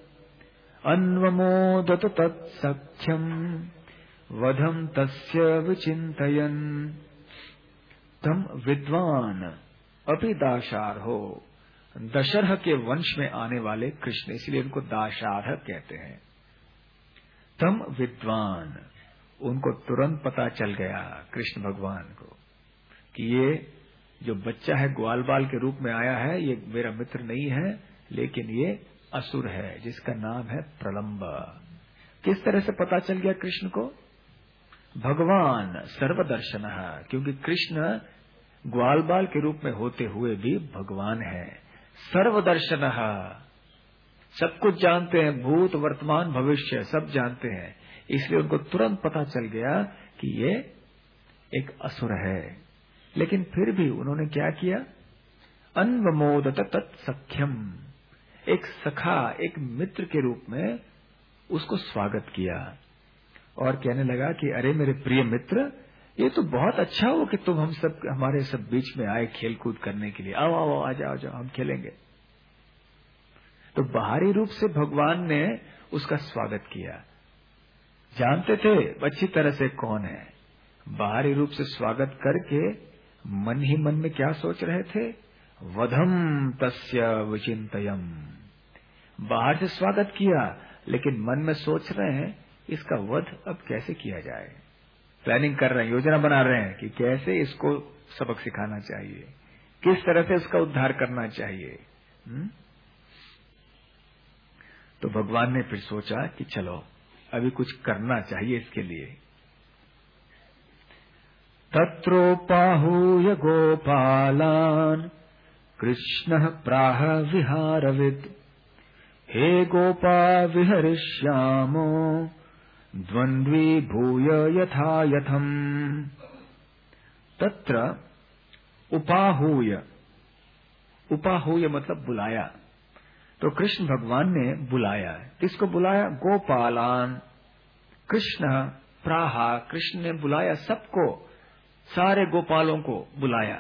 अन्वमोदत तत्सख्यम वधम तस्य विचिन्तयन्। तम विद्वान अपि दाशार्हो, दशरथ के वंश में आने वाले कृष्ण, इसलिए उनको दाशार्ह कहते हैं। तम विद्वान, उनको तुरंत पता चल गया कृष्ण भगवान को कि ये जो बच्चा है ग्वाल बाल के रूप में आया है, ये मेरा मित्र नहीं है, लेकिन ये असुर है जिसका नाम है प्रलंब। किस तरह से पता चल गया कृष्ण को? भगवान सर्वदर्शनः, क्योंकि कृष्ण ग्वाल बाल के रूप में होते हुए भी भगवान है। सर्वदर्शनः, सब कुछ जानते हैं, भूत वर्तमान भविष्य सब जानते हैं, इसलिए उनको तुरंत पता चल गया कि ये एक असुर है। लेकिन फिर भी उन्होंने क्या किया? अन्वमोदत तत्सख्यम, एक सखा, एक मित्र के रूप में उसको स्वागत किया और कहने लगा कि अरे मेरे प्रिय मित्र, ये तो बहुत अच्छा हो कि तुम हम सब हमारे सब बीच में आए खेल कूद करने के लिए। आओ आओ आ जाओ जाओ, हम खेलेंगे। तो बाहरी रूप से भगवान ने उसका स्वागत किया, जानते थे अच्छी तरह से कौन है। बाहरी रूप से स्वागत करके मन ही मन में क्या सोच रहे थे? वधम तस्य विचिन्तयम्। बाहर से स्वागत किया, लेकिन मन में सोच रहे हैं इसका वध अब कैसे किया जाए। प्लानिंग कर रहे हैं, योजना बना रहे हैं कि कैसे इसको सबक सिखाना चाहिए, किस तरह से इसका उद्धार करना चाहिए। हुँ? तो भगवान ने फिर सोचा कि चलो अभी कुछ करना चाहिए इसके लिए। तत्रोपाहूय गोपालान् कृष्णः प्राह विहारविद, हे गोपा विहरिष्यामो द्वन्द्वी भूय यथा यथम्। तत्र उपाहूय, उपाहूय मतलब बुलाया। तो कृष्ण भगवान ने बुलाया, किसको बुलाया? गोपालान। कृष्ण प्राहा, कृष्ण ने बुलाया सबको, सारे गोपालों को बुलाया,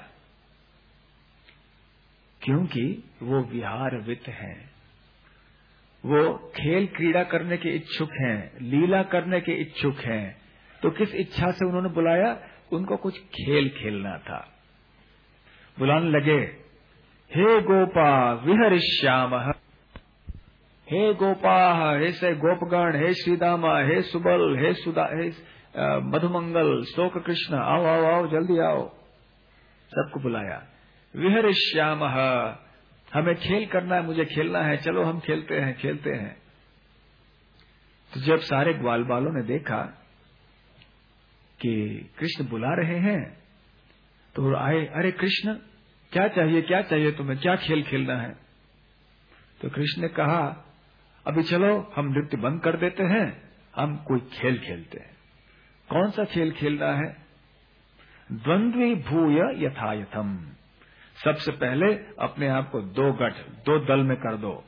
क्योंकि वो विहारवित हैं, वो खेल क्रीड़ा करने के इच्छुक हैं, लीला करने के इच्छुक हैं। तो किस इच्छा से उन्होंने बुलाया? उनको कुछ खेल खेलना था। बुलाने लगे, हे गोपा विहरिष्यामः, हे गोपा, हे से गोपगण, हे श्रीदामा, हे सुबल, हे सुदा, हे मधुमंगल, शोक कृष्ण, आओ आओ आओ जल्दी आओ। सबको बुलाया। विहरिष्यामः, हमें खेल करना है, मुझे खेलना है, चलो हम खेलते हैं खेलते हैं। तो जब सारे ग्वाल बालों ने देखा कि कृष्ण बुला रहे हैं तो आए, अरे कृष्ण क्या चाहिए, क्या चाहिए तुम्हें, क्या खेल खेलना है? तो कृष्ण ने कहा, अभी चलो हम नृत्य बंद कर देते हैं, हम कोई खेल खेलते हैं। कौन सा खेल खेलना है? द्वंद्वी भूय यथायथम। सबसे पहले अपने आप को दो गठ, दो दल में कर दो।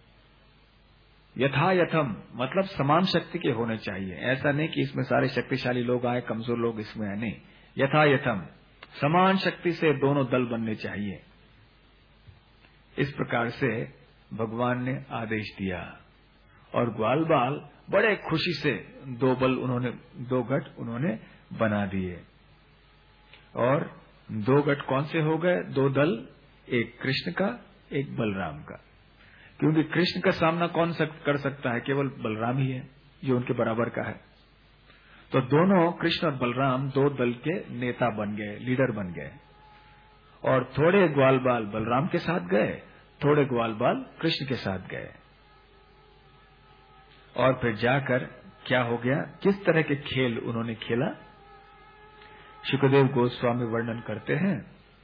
यथायथम मतलब समान शक्ति के होने चाहिए, ऐसा नहीं कि इसमें सारे शक्तिशाली लोग आए, कमजोर लोग इसमें है, नहीं। यथायथम समान शक्ति से दोनों दल बनने चाहिए। इस प्रकार से भगवान ने आदेश दिया और ग्वाल बाल बड़े खुशी से दो बल उन्होंने, दो गठ उन्होंने बना दिए। और दो गठ कौन से हो गए? दो दल, एक कृष्ण का, एक बलराम का। क्योंकि कृष्ण का सामना कौन कर सकता है? केवल बलराम ही है जो उनके बराबर का है। तो दोनों कृष्ण और बलराम दो दल के नेता बन गए, लीडर बन गए। और थोड़े ग्वाल बाल बलराम के साथ गए, थोड़े ग्वाल बाल कृष्ण के साथ गए। और फिर जाकर क्या हो गया, किस तरह के खेल उन्होंने खेला, शुकदेव गोस्वामी वर्णन करते हैं।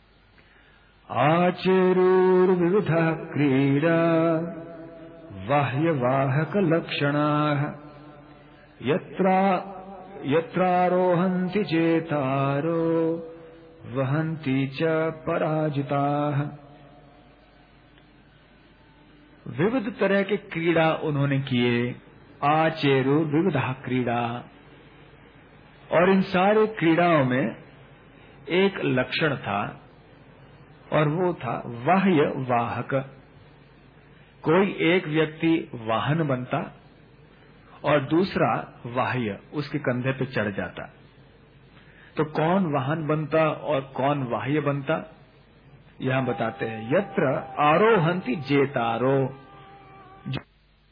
आचेरूर विविधा क्रीडा बाह्यवाहक लक्षणाः यत्रा यत्रारोहन्ति चेतारो वहन्ति च पराजिताः। विविध तरह के क्रीड़ा उन्होंने किए। आचेरु विविधा क्रीड़ा, और इन सारे क्रीड़ाओं में एक लक्षण था और वो था बाह्य वाहक। कोई एक व्यक्ति वाहन बनता और दूसरा बाह्य उसके कंधे पे चढ़ जाता। तो कौन वाहन बनता और कौन बाह्य बनता, यहां बताते हैं। यत्र आरोहंती जेतारो, जो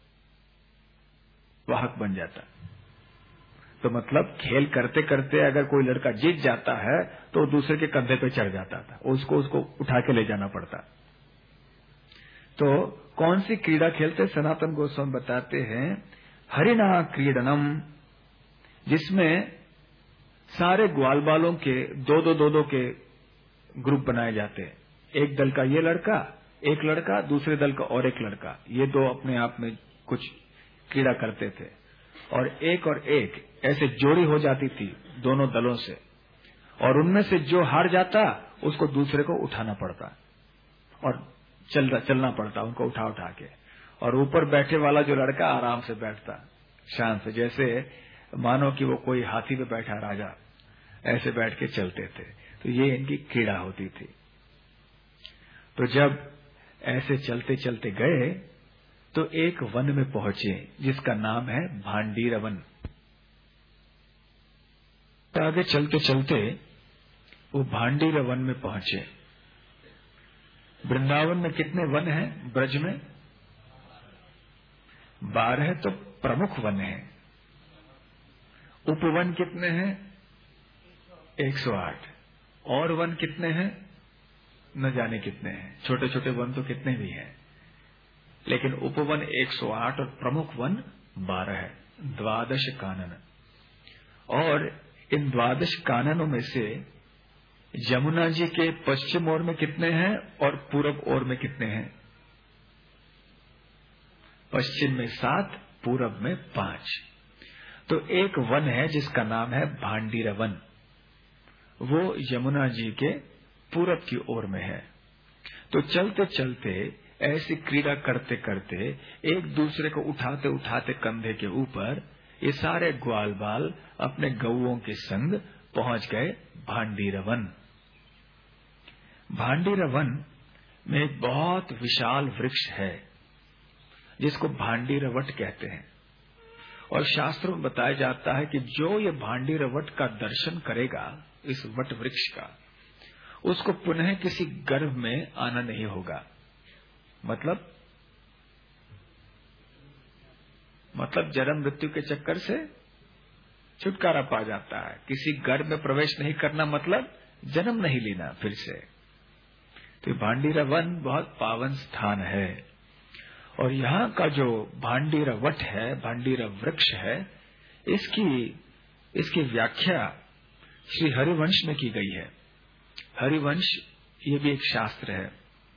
वाहक बन जाता। तो मतलब खेल करते करते अगर कोई लड़का जीत जाता है तो दूसरे के कंधे पे चढ़ जाता था, उसको उसको उठा के ले जाना पड़ता। तो कौन सी क्रीड़ा खेलते, सनातन गोस्वामी बताते हैं हरिणा क्रीडनम, जिसमें सारे ग्वाल बालों के दो दो दो दो के ग्रुप बनाए जाते हैं। एक दल का ये लड़का, एक लड़का, दूसरे दल का और एक लड़का, ये दो अपने आप में कुछ क्रीड़ा करते थे। और एक और एक ऐसे जोड़ी हो जाती थी दोनों दलों से, और उनमें से जो हार जाता उसको दूसरे को उठाना पड़ता और चल चलना पड़ता उनको उठा उठा के। और ऊपर बैठे वाला जो लड़का आराम से बैठता, शान से, जैसे मानो कि वो कोई हाथी पे बैठा राजा, ऐसे बैठ के चलते थे। तो ये इनकी क्रीड़ा होती थी। तो जब ऐसे चलते चलते गए तो एक वन में पहुंचे जिसका नाम है भांडीर वन। आगे चलते चलते वो भांडीर वन में पहुंचे। वृंदावन में कितने वन हैं? ब्रज में बारह तो प्रमुख वन हैं। उपवन कितने हैं? एक सौ आठ। और वन कितने हैं? न जाने कितने हैं। छोटे छोटे वन तो कितने भी हैं, लेकिन उपवन एक सौ आठ और प्रमुख वन बारह है, द्वादश कानन। और इन द्वादश काननों में से यमुना जी के पश्चिम ओर में कितने हैं और पूरब ओर में कितने हैं? पश्चिम में सात, पूरब में पांच। तो एक वन है जिसका नाम है भांडीर वन, वो यमुना जी के पूरब की ओर में है। तो चलते चलते ऐसी क्रीड़ा करते करते एक दूसरे को उठाते उठाते कंधे के ऊपर ये सारे ग्वाल बाल अपने गौओं के संग पहुंच गए भांडीर वन। भांडीर वन में एक बहुत विशाल वृक्ष है जिसको भांडीर वट कहते हैं। और शास्त्रों में बताया जाता है कि जो ये भांडीर वट का दर्शन करेगा, इस वट वृक्ष का, उसको पुनः किसी गर्भ में आना नहीं होगा। मतलब मतलब जन्म मृत्यु के चक्कर से छुटकारा पा जाता है। किसी गर्भ में प्रवेश नहीं करना मतलब जन्म नहीं लेना फिर से। तो भांडीर वन बहुत पावन स्थान है। और यहाँ का जो भांडीर वट है, भांडीर वृक्ष है, इसकी इसकी व्याख्या श्री हरिवंश में की गई है। हरिवंश ये भी एक शास्त्र है।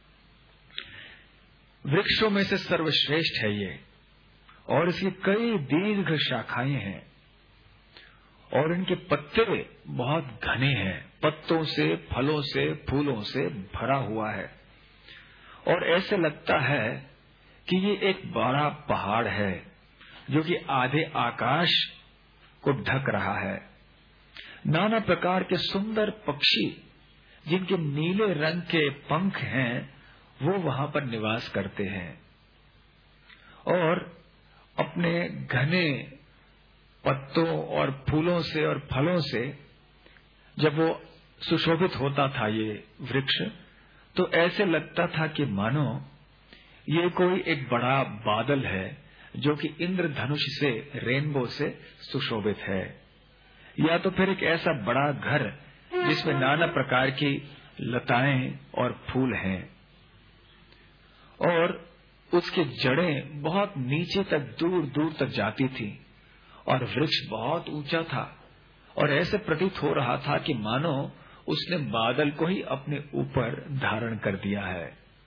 वृक्षों में से सर्वश्रेष्ठ है ये, और इसकी कई दीर्घ शाखाएं हैं और इनके पत्ते बहुत घने हैं, पत्तों से, फलों से, फूलों से भरा हुआ है। और ऐसे लगता है कि ये एक बड़ा पहाड़ है जो कि आधे आकाश को ढक रहा है। नाना प्रकार के सुंदर पक्षी जिनके नीले रंग के पंख हैं वो वहां पर निवास करते हैं। और अपने घने पत्तों और फूलों से और फलों से जब वो सुशोभित होता था ये वृक्ष, तो ऐसे लगता था कि मानो ये कोई एक बड़ा बादल है जो कि इंद्रधनुष से, रेनबो से सुशोभित है, या तो फिर एक ऐसा बड़ा घर जिसमें नाना प्रकार की लताएं और फूल हैं। और उसकी जड़ें बहुत नीचे तक दूर दूर तक जाती थी और वृक्ष बहुत ऊंचा था और ऐसे प्रतीत हो रहा था कि मानो उसने बादल को ही अपने ऊपर धारण कर दिया है।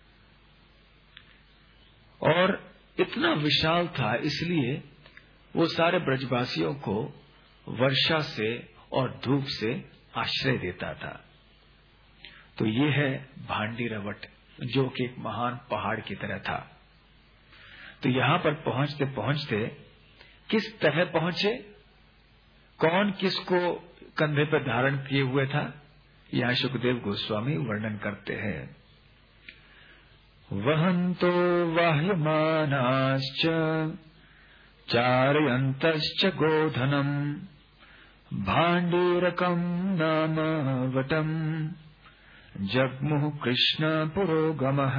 और इतना विशाल था, इसलिए वो सारे ब्रजवासियों को वर्षा से और धूप से आश्रय देता था। तो ये है भांडीरवट, जो कि एक महान पहाड़ की तरह था। तो यहाँ पर पहुंचते पहुंचते किस तरह पहुंचे, कौन किसको कंधे पर धारण किए हुए था, यहाँ सुखदेव गोस्वामी वर्णन करते हैं। वहन्तो वाह्यमानाश्च चारयन्तश्च गोधनम् भाण्डीरकं नाम वटम् जग्मुः कृष्ण पुरोगमः।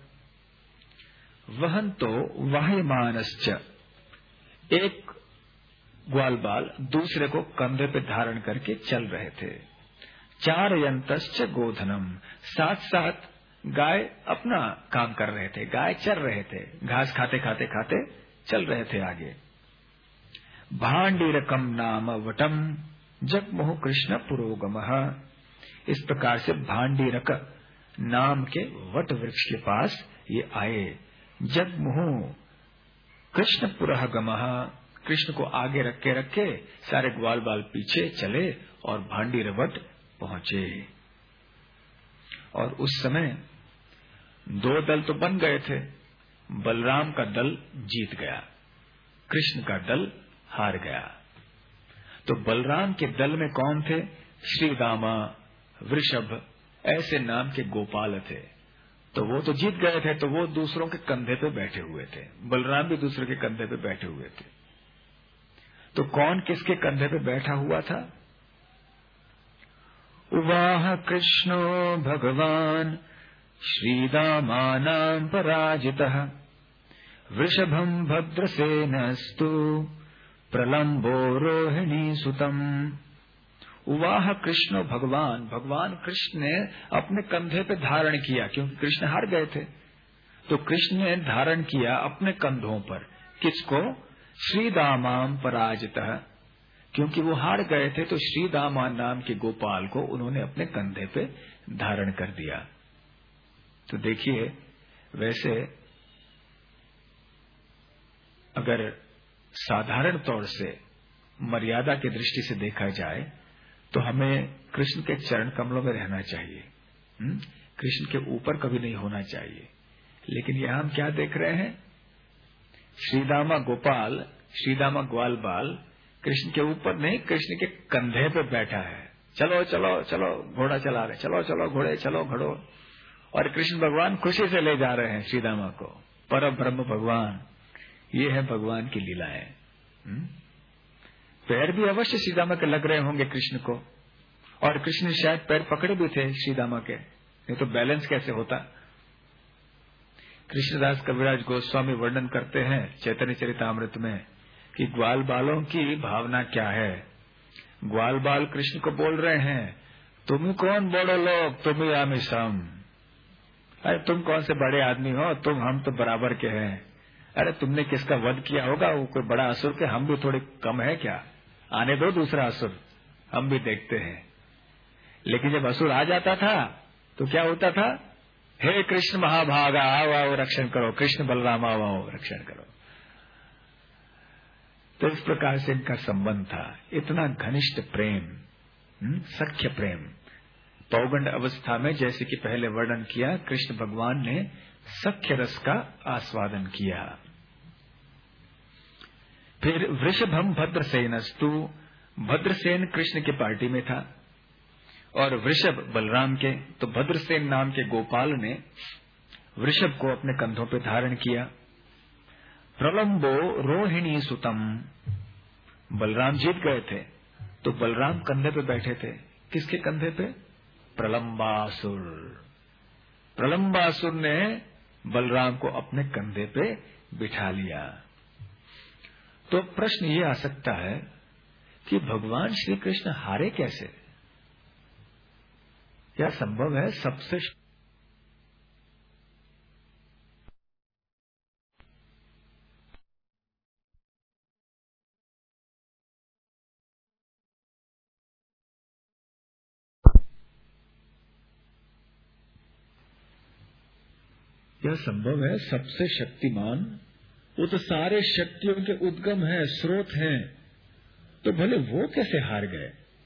वहन्तो वाह्यमानश्च, एक ग्वाल बाल दूसरे को कंधे पे धारण करके चल रहे थे। चारयन्तश्च गोधनम, साथ साथ गाय अपना काम कर रहे थे, गाय चर रहे थे, घास खाते खाते खाते चल रहे थे आगे। भांडीरकम नाम वटम जगमुः कृष्ण पुरोगमः, इस प्रकार से भांडीरक नाम के वट वृक्ष के पास ये आए। जगमुः कृष्ण पुरोगमः, कृष्ण को आगे रखे रखे सारे ग्वाल बाल पीछे चले और भांडीरवट पहुंचे। और उस समय दो दल तो बन गए थे, बलराम का दल जीत गया, कृष्ण का दल हार गया। तो बलराम के दल में कौन थे? श्रीदामा, वृषभ, ऐसे नाम के गोपाल थे। तो वो तो जीत गए थे, तो वो दूसरों के कंधे पे बैठे हुए थे, बलराम भी दूसरे के कंधे पे बैठे हुए थे। तो कौन किसके कंधे पे बैठा हुआ था? उवाह कृष्णो भगवान श्रीदामानां पराजितः वृषभं भद्रसेनस्तु प्रलम्बो रोहिणी सुतम। उवाह कृष्णो भगवान, भगवान कृष्ण ने अपने कंधे पे धारण किया, क्योंकि कृष्ण हार गए थे। तो कृष्ण ने धारण किया अपने कंधों पर, किसको? श्रीदामां पराजितः, क्योंकि वो हार गए थे तो श्रीदामा नाम के गोपाल को उन्होंने अपने कंधे पे धारण कर दिया। तो देखिए, वैसे अगर साधारण तौर से मर्यादा की दृष्टि से देखा जाए तो हमें कृष्ण के चरण कमलों में रहना चाहिए, हुँ? कृष्ण के ऊपर कभी नहीं होना चाहिए। लेकिन यहां हम क्या देख रहे हैं? श्रीदामा गोपाल, श्रीदामा ग्वाल बाल कृष्ण के ऊपर नहीं, कृष्ण के कंधे पे बैठा है। चलो चलो चलो घोड़ा चला रहे, चलो चलो घोड़े चलो घोड़ो। और कृष्ण भगवान खुशी से ले जा रहे हैं श्रीदामा को। परम ब्रह्म भगवान, ये है भगवान की लीलाएं। पैर भी अवश्य श्रीदामा के लग रहे होंगे कृष्ण को, और कृष्ण ने शायद पैर पकड़े भी थे श्रीदामा के, नहीं तो बैलेंस कैसे होता। कृष्णदास कविराज गोस्वामी वर्णन करते हैं चैतन्य चरितामृत में कि ग्वाल बालों की भावना क्या है। ग्वाल बाल कृष्ण को बोल रहे हैं, तुम ही कौन बड़े लोग, तुम ही आमी सम। अरे तुम कौन से बड़े आदमी हो, तुम हम तो बराबर के हैं। अरे तुमने किसका वध किया होगा, वो कोई बड़ा असुर के, हम भी थोड़े कम है क्या? आने दो दूसरा असुर, हम भी देखते हैं। लेकिन जब असुर आ जाता था तो क्या होता था? हे कृष्ण महाभागा, आओ आओ रक्षण करो, कृष्ण बलराम आओ आओ रक्षण करो। तो इस प्रकार से इनका संबंध था, इतना घनिष्ठ प्रेम, सख्य प्रेम। पौगंड अवस्था में, जैसे कि पहले वर्णन किया, कृष्ण भगवान ने सख्य रस का आस्वादन किया। फिर वृषभम भद्रसेनस्तु, भद्रसेन कृष्ण के पार्टी में था और वृषभ बलराम के। तो भद्रसेन नाम के गोपाल ने वृषभ को अपने कंधों पे धारण किया। प्रलम्बो रोहिणी सुतम, बलराम जीत गए थे तो बलराम कंधे पे बैठे थे। किसके कंधे पे? प्रलम्बासुर। प्रलम्बासुर ने बलराम को अपने कंधे पे बिठा लिया। तो प्रश्न ये आ सकता है कि भगवान श्री कृष्ण हारे कैसे? क्या संभव है सबसे यह संभव है? सबसे शक्तिमान, वो तो सारे शक्तियों के उद्गम है, स्रोत हैं, तो भले वो कैसे हार गए?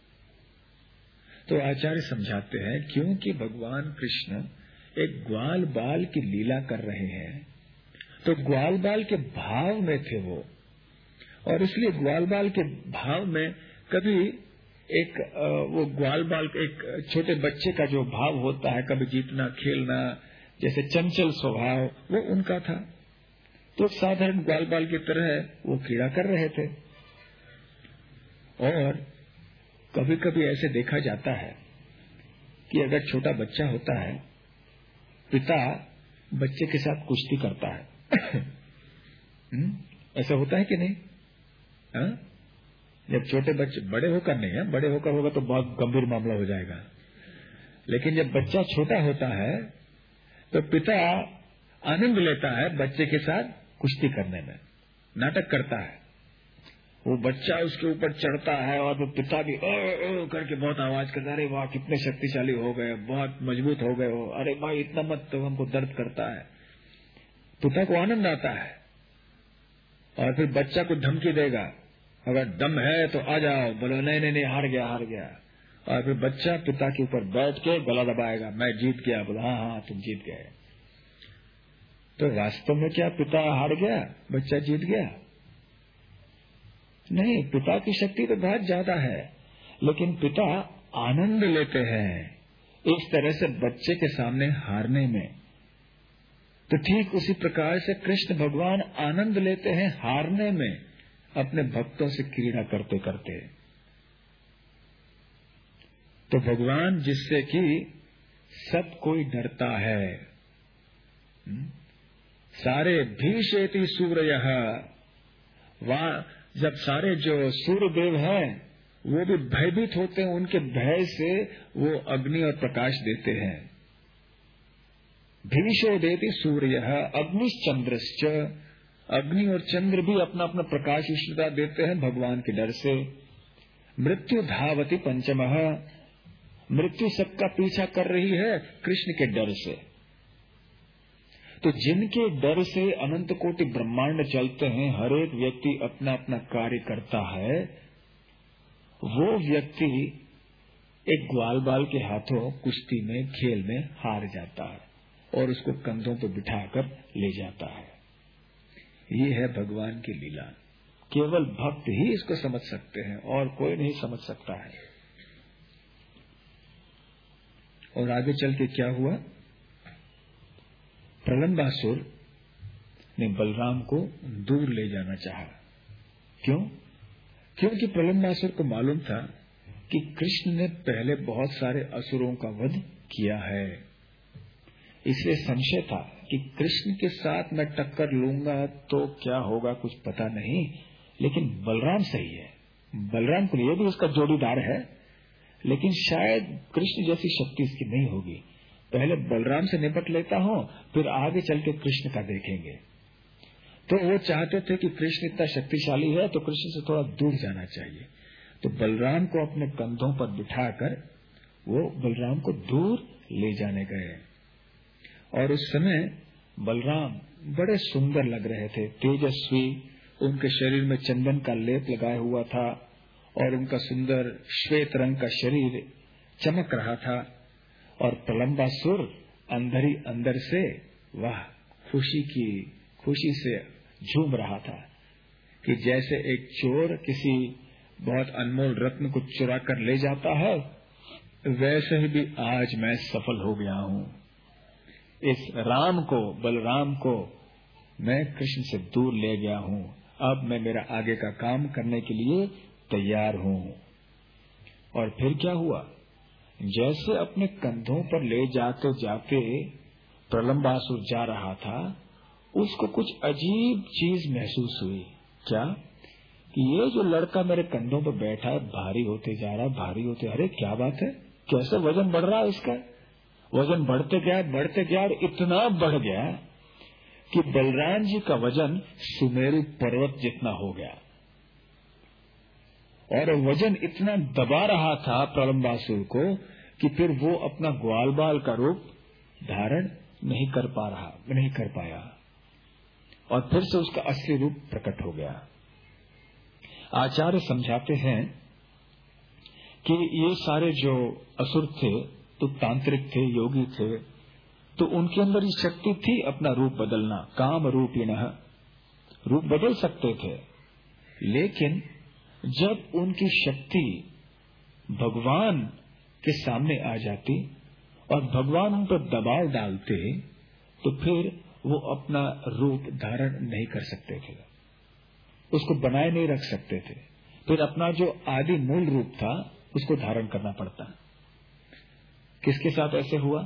तो आचार्य समझाते हैं क्योंकि भगवान कृष्ण एक ग्वाल बाल की लीला कर रहे हैं, तो ग्वाल बाल के भाव में थे वो, और इसलिए ग्वाल बाल के भाव में कभी एक वो ग्वाल बाल एक छोटे बच्चे का जो भाव होता है, कभी जीतना खेलना, जैसे चंचल स्वभाव, वो उनका था। तो साधारण ग्वाल बाल की तरह वो क्रीड़ा कर रहे थे। और कभी कभी ऐसे देखा जाता है कि अगर छोटा बच्चा होता है, पिता बच्चे के साथ कुश्ती करता है। ऐसा होता है कि नहीं? हा? जब छोटे बच्चे, बड़े होकर नहीं है, बड़े होकर होगा तो बहुत गंभीर मामला हो जाएगा, लेकिन जब बच्चा छोटा होता है तो पिता आनंद लेता है बच्चे के साथ कुश्ती करने में, नाटक करता है। वो बच्चा उसके ऊपर चढ़ता है और वो पिता भी ओ, ओ करके बहुत आवाज करता है, अरे वाह कितने शक्तिशाली हो गए, बहुत मजबूत हो गए हो, अरे भाई इतना मत, तो हमको दर्द करता है। पिता को आनंद आता है। और फिर बच्चा को धमकी देगा, अगर दम है तो आ जाओ, बोलो नहीं नहीं नहीं हार गया हार गया। और फिर बच्चा पिता के ऊपर बैठ के गला दबाएगा, मैं जीत गया, बोला हाँ हाँ तुम जीत गए। तो वास्तव में क्या पिता हार गया, बच्चा जीत गया? नहीं, पिता की शक्ति तो बहुत ज्यादा है, लेकिन पिता आनंद लेते हैं इस तरह से बच्चे के सामने हारने में। तो ठीक उसी प्रकार से कृष्ण भगवान आनंद लेते हैं हारने में, अपने भक्तों से क्रीड़ा करते करते। तो भगवान जिससे कि सब कोई डरता है, सारे भीषेति सूर्यः, वहां जब सारे जो सूर्यदेव हैं वो भी भयभीत होते हैं, उनके भय से वो अग्नि और प्रकाश देते हैं। भीषो देति सूर्यः अग्निश्चंद्रश्च, अग्नि और चंद्र भी अपना अपना प्रकाश ईश्वरता देते हैं भगवान के डर से। मृत्यु धावति पंचमः, मृत्यु सबका पीछा कर रही है कृष्ण के डर से। तो जिनके डर से अनंत कोटि ब्रह्मांड चलते हैं, हर एक व्यक्ति अपना अपना कार्य करता है, वो व्यक्ति एक ग्वाल बाल के हाथों कुश्ती में, खेल में हार जाता है और उसको कंधों पर बिठाकर ले जाता है। ये है भगवान की लीला। केवल भक्त ही इसको समझ सकते हैं और कोई नहीं समझ सकता है। और आगे चल के क्या हुआ? प्रलंबासुर ने बलराम को दूर ले जाना चाहा। क्यों? क्योंकि प्रलंबासुर को मालूम था कि कृष्ण ने पहले बहुत सारे असुरों का वध किया है, इसलिए संशय था कि कृष्ण के साथ मैं टक्कर लूंगा तो क्या होगा कुछ पता नहीं, लेकिन बलराम सही है, बलराम के लिए भी उसका जोड़ीदार है, लेकिन शायद कृष्ण जैसी शक्ति इसकी नहीं होगी। पहले बलराम से निपट लेता हूँ, फिर आगे चल के कृष्ण का देखेंगे। तो वो चाहते थे कि कृष्ण इतना शक्तिशाली है तो कृष्ण से थोड़ा दूर जाना चाहिए। तो बलराम को अपने कंधों पर बिठाकर वो बलराम को दूर ले जाने गए। और उस समय बलराम बड़े सुंदर लग रहे थे, तेजस्वी, उनके शरीर में चंदन का लेप लगाया हुआ था और उनका सुंदर श्वेत रंग का शरीर चमक रहा था। और प्रलंबासुर अंदर ही अंदर से वाह खुशी की खुशी से झूम रहा था कि जैसे एक चोर किसी बहुत अनमोल रत्न को चुरा कर ले जाता है, वैसे ही भी आज मैं सफल हो गया हूँ। इस राम को, बलराम को मैं कृष्ण से दूर ले गया हूँ, अब मैं मेरा आगे का काम करने के लिए तैयार हूँ। और फिर क्या हुआ? जैसे अपने कंधों पर ले जाते जाते प्रलंबासुर जा रहा था, उसको कुछ अजीब चीज महसूस हुई। क्या? कि ये जो लड़का मेरे कंधों पर बैठा है भारी होते जा रहा है, भारी होते, अरे क्या बात है, कैसे वजन बढ़ रहा है इसका? वजन बढ़ते गया बढ़ते गया और इतना बढ़ गया कि बलराम जी का वजन सुमेरु पर्वत जितना हो गया। और वजन इतना दबा रहा था प्रलंबासुर को कि फिर वो अपना ग्वाल बाल का रूप धारण नहीं कर पा रहा, नहीं कर पाया, और फिर से उसका असली रूप प्रकट हो गया। आचार्य समझाते हैं कि ये सारे जो असुर थे तो तांत्रिक थे, योगी थे, तो उनके अंदर ये शक्ति थी अपना रूप बदलना, काम रूपिणः, रूप बदल सकते थे। लेकिन जब उनकी शक्ति भगवान के सामने आ जाती और भगवान उन पर दबाव डालते तो फिर वो अपना रूप धारण नहीं कर सकते थे, उसको बनाए नहीं रख सकते थे। फिर अपना जो आदि मूल रूप था उसको धारण करना पड़ता। किसके साथ ऐसे हुआ?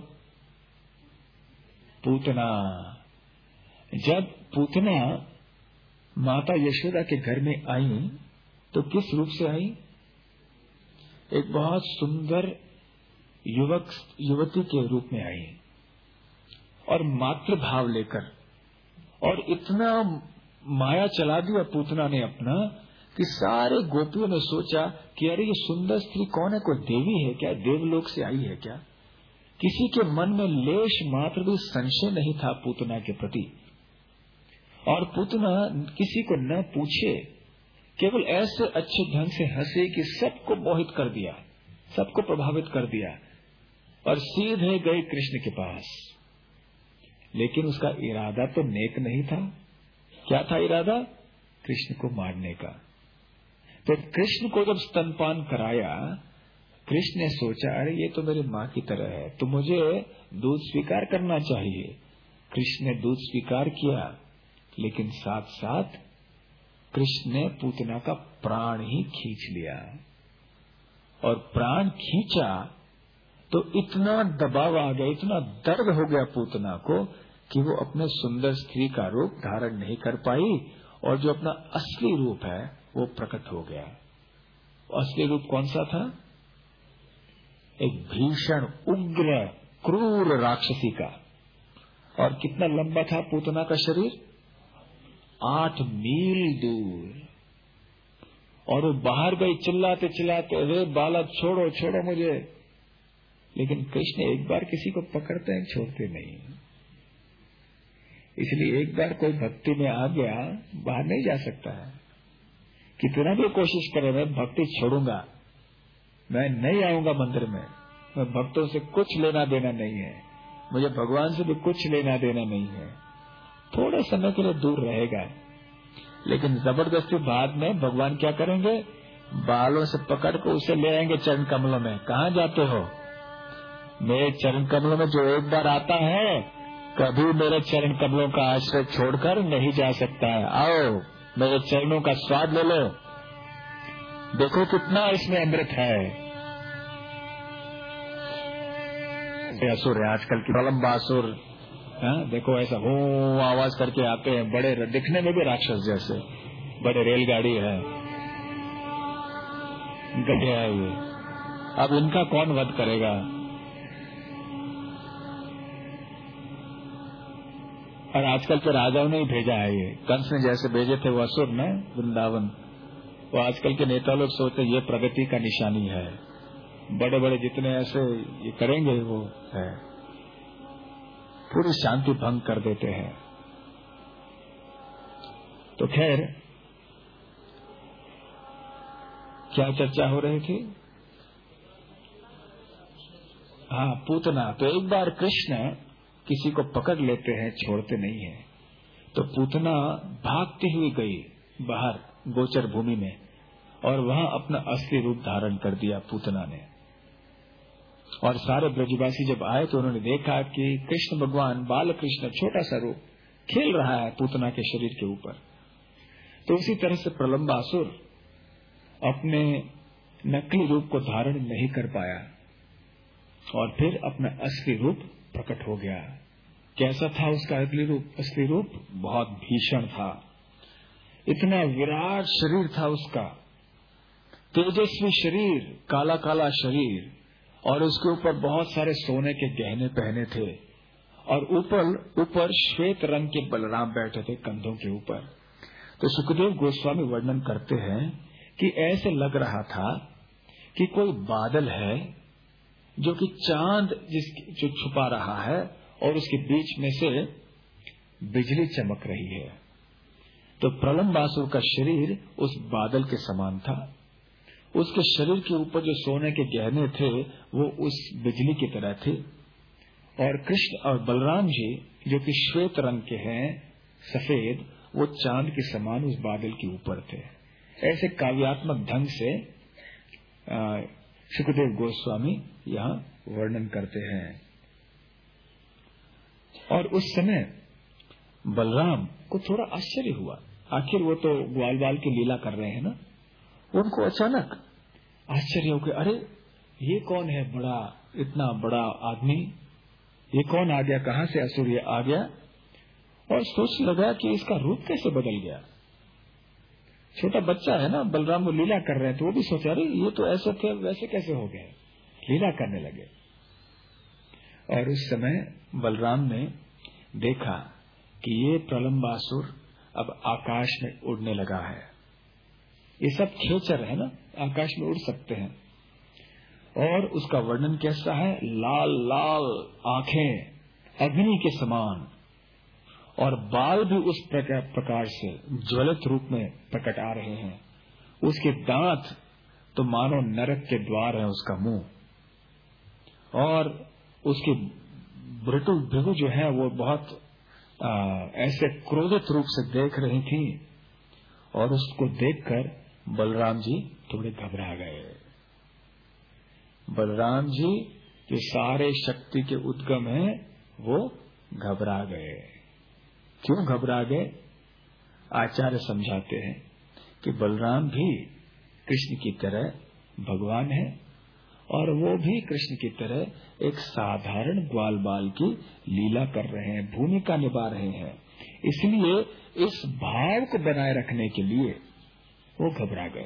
पूतना। जब पूतना माता यशोदा के घर में आई तो किस रूप से आई? एक बहुत सुंदर युवक युवती के रूप में आई और मातृभाव लेकर, और इतना माया चला दिया पूतना ने अपना कि सारे गोपियों ने सोचा कि अरे ये सुंदर स्त्री कौन है, कोई देवी है क्या, देवलोक से आई है क्या? किसी के मन में लेश मात्र भी संशय नहीं था पूतना के प्रति, और पूतना किसी को न पूछे केवल ऐसे अच्छे ढंग से हंसे कि सबको मोहित कर दिया, सबको प्रभावित कर दिया, और सीधे गई कृष्ण के पास। लेकिन उसका इरादा तो नेक नहीं था। क्या था इरादा? कृष्ण को मारने का। तो कृष्ण को जब स्तनपान कराया, कृष्ण ने सोचा अरे ये तो मेरी माँ की तरह है, तो मुझे दूध स्वीकार करना चाहिए। कृष्ण ने दूध स्वीकार किया, लेकिन साथ साथ कृष्ण ने पूतना का प्राण ही खींच लिया, और प्राण खींचा तो इतना दबाव आ गया, इतना दर्द हो गया पूतना को कि वो अपने सुंदर स्त्री का रूप धारण नहीं कर पाई, और जो अपना असली रूप है वो प्रकट हो गया। असली रूप कौन सा था? एक भीषण उग्र क्रूर राक्षसी का। और कितना लंबा था पूतना का शरीर? आठ मील दूर। और वो बाहर गई चिल्लाते चिल्लाते, अरे बालक छोड़ो छोड़ो मुझे। लेकिन कृष्ण एक बार किसी को पकड़ते हैं, छोड़ते नहीं। इसलिए एक बार कोई भक्ति में आ गया, बाहर नहीं जा सकता है। कितना भी कोशिश करे मैं भक्ति छोड़ूंगा, मैं नहीं आऊंगा मंदिर में, मैं भक्तों से कुछ लेना देना नहीं है, मुझे भगवान से भी कुछ लेना देना नहीं है, थोड़े समय के लिए दूर रहेगा। लेकिन जबरदस्ती बाद में भगवान क्या करेंगे? बालों से पकड़ कर उसे ले आएंगे चरण कमलों में। कहाँ जाते हो? मेरे चरण कमलों में जो एक बार आता है, कभी मेरे चरण कमलों का आश्रय छोड़कर नहीं जा सकता है। आओ मेरे चरणों का स्वाद ले लो, देखो कितना इसमें अमृत है। असुर है आजकल की, प्रलंबासुर। देखो ऐसा हो आवाज करके आते हैं, बड़े दिखने में भी राक्षस जैसे, बड़े रेलगाड़ी है, गधे है ये। अब इनका कौन वध करेगा? और आजकल के राजाओं ने ही भेजा है ये, कंस ने जैसे भेजे थे वो असुर न वृंदावन, वो आजकल के नेता लोग सोचते ये प्रगति का निशानी है, बड़े बड़े जितने ऐसे ये करेंगे वो है, पूरी शांति भंग कर देते हैं। तो खैर क्या चर्चा हो रही थी? हाँ, पूतना। तो एक बार कृष्ण किसी को पकड़ लेते हैं, छोड़ते नहीं है। तो पूतना भागती हुई गई बाहर गोचर भूमि में, और वहां अपना असली रूप धारण कर दिया पूतना ने। और सारे ब्रजवासी जब आए तो उन्होंने देखा कि कृष्ण भगवान बाल कृष्ण छोटा सा रूप खेल रहा है पूतना के शरीर के ऊपर। तो उसी तरह से प्रलंबासुर अपने नकली रूप को धारण नहीं कर पाया, और फिर अपना असली रूप प्रकट हो गया। कैसा था उसका असली रूप? असली रूप बहुत भीषण था, इतना विराट शरीर था उसका, तेजस्वी शरीर, काला काला शरीर, और उसके ऊपर बहुत सारे सोने के गहने पहने थे, और ऊपर ऊपर श्वेत रंग के बलराम बैठे थे कंधों के ऊपर। तो सुखदेव गोस्वामी वर्णन करते हैं कि ऐसे लग रहा था कि कोई बादल है जो कि चांद जिस जो छुपा रहा है, और उसके बीच में से बिजली चमक रही है। तो प्रलंबासुर का शरीर उस बादल के समान था। उसके शरीर के ऊपर जो सोने के गहने थे वो उस बिजली की तरह थे। और कृष्ण और बलराम जी जो कि श्वेत रंग के हैं, सफेद, वो चांद के समान उस बादल के ऊपर थे। ऐसे काव्यात्मक ढंग से सुखदेव गोस्वामी यहाँ वर्णन करते हैं। और उस समय बलराम को थोड़ा आश्चर्य हुआ, आखिर वो तो ग्वाल बाल की लीला कर रहे हैं ना। उनको अचानक आश्चर्य हो गया, अरे ये कौन है बड़ा, इतना बड़ा आदमी, ये कौन आ गया, कहाँ से असुर ये आ गया। और सोच लगा कि इसका रूप कैसे बदल गया। छोटा बच्चा है ना, बलराम वो लीला कर रहे हैं तो वो भी सोचा, अरे ये तो ऐसे थे वैसे कैसे हो गए, लीला करने लगे। और उस समय बलराम ने देखा कि ये प्रलंबासुर अब आकाश में उड़ने लगा है। ये सब खेचर है ना, आकाश में उड़ सकते हैं। और उसका वर्णन कैसा है, लाल लाल आंखें अग्नि के समान, और बाल भी उस प्रकार से ज्वलित रूप में प्रकट आ रहे हैं। उसके दांत तो मानो नरक के द्वार है उसका मुंह, और उसकी भृतु भृगु जो है वो बहुत आ, ऐसे क्रोधित रूप से देख रही थी। और उसको देखकर बलराम जी थोड़े घबरा गए। बलराम जी जो सारे शक्ति के उद्गम हैं वो घबरा गए। क्यों घबरा गए? आचार्य समझाते हैं कि बलराम भी कृष्ण की तरह भगवान है, और वो भी कृष्ण की तरह एक साधारण ग्वाल बाल की लीला कर रहे हैं, भूमिका निभा रहे हैं। इसलिए इस भाव को बनाए रखने के लिए वो घबरा गए।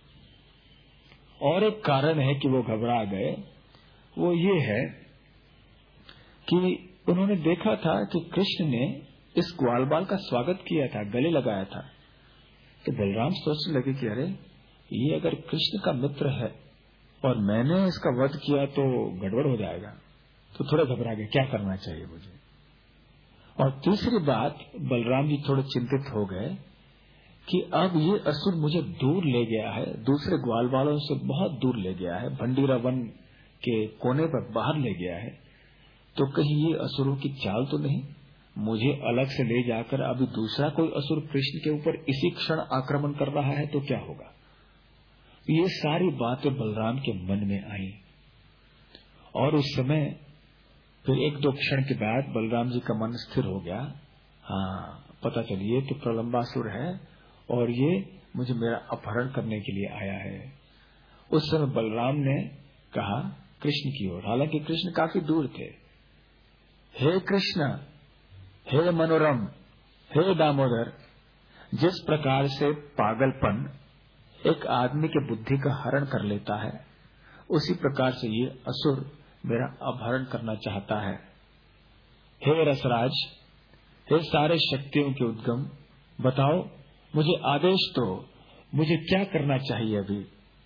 और एक कारण है कि वो घबरा गए, वो ये है कि उन्होंने देखा था कि कृष्ण ने इस ग्वाल बाल का स्वागत किया था, गले लगाया था। तो बलराम सोचने लगे कि अरे ये अगर कृष्ण का मित्र है और मैंने इसका वध किया तो गड़बड़ हो जाएगा। तो थोड़ा घबरा गए, क्या करना चाहिए मुझे। और तीसरी बात, बलराम जी थोड़े चिंतित हो गए कि अब ये असुर मुझे दूर ले गया है, दूसरे ग्वाल बालों से बहुत दूर ले गया है, भंडीरा वन के कोने पर बाहर ले गया है। तो कहीं ये असुरों की चाल तो नहीं, मुझे अलग से ले जाकर अभी दूसरा कोई असुर कृष्ण के ऊपर इसी क्षण आक्रमण कर रहा है तो क्या होगा। ये सारी बातें बलराम के मन में आई। और उस समय फिर एक दो क्षण के बाद बलराम जी का मन स्थिर हो गया। हाँ, पता चलिए तो प्रलंबासुर है और ये मुझे मेरा अपहरण करने के लिए आया है। उस समय बलराम ने कहा कृष्ण की ओर, हालांकि कृष्ण काफी दूर थे, हे कृष्ण, हे मनोरम, हे दामोदर, जिस प्रकार से पागलपन एक आदमी के बुद्धि का हरण कर लेता है, उसी प्रकार से ये असुर मेरा अपहरण करना चाहता है। हे रसराज, हे सारे शक्तियों के उद्गम, बताओ मुझे आदेश दो, मुझे क्या करना चाहिए अभी।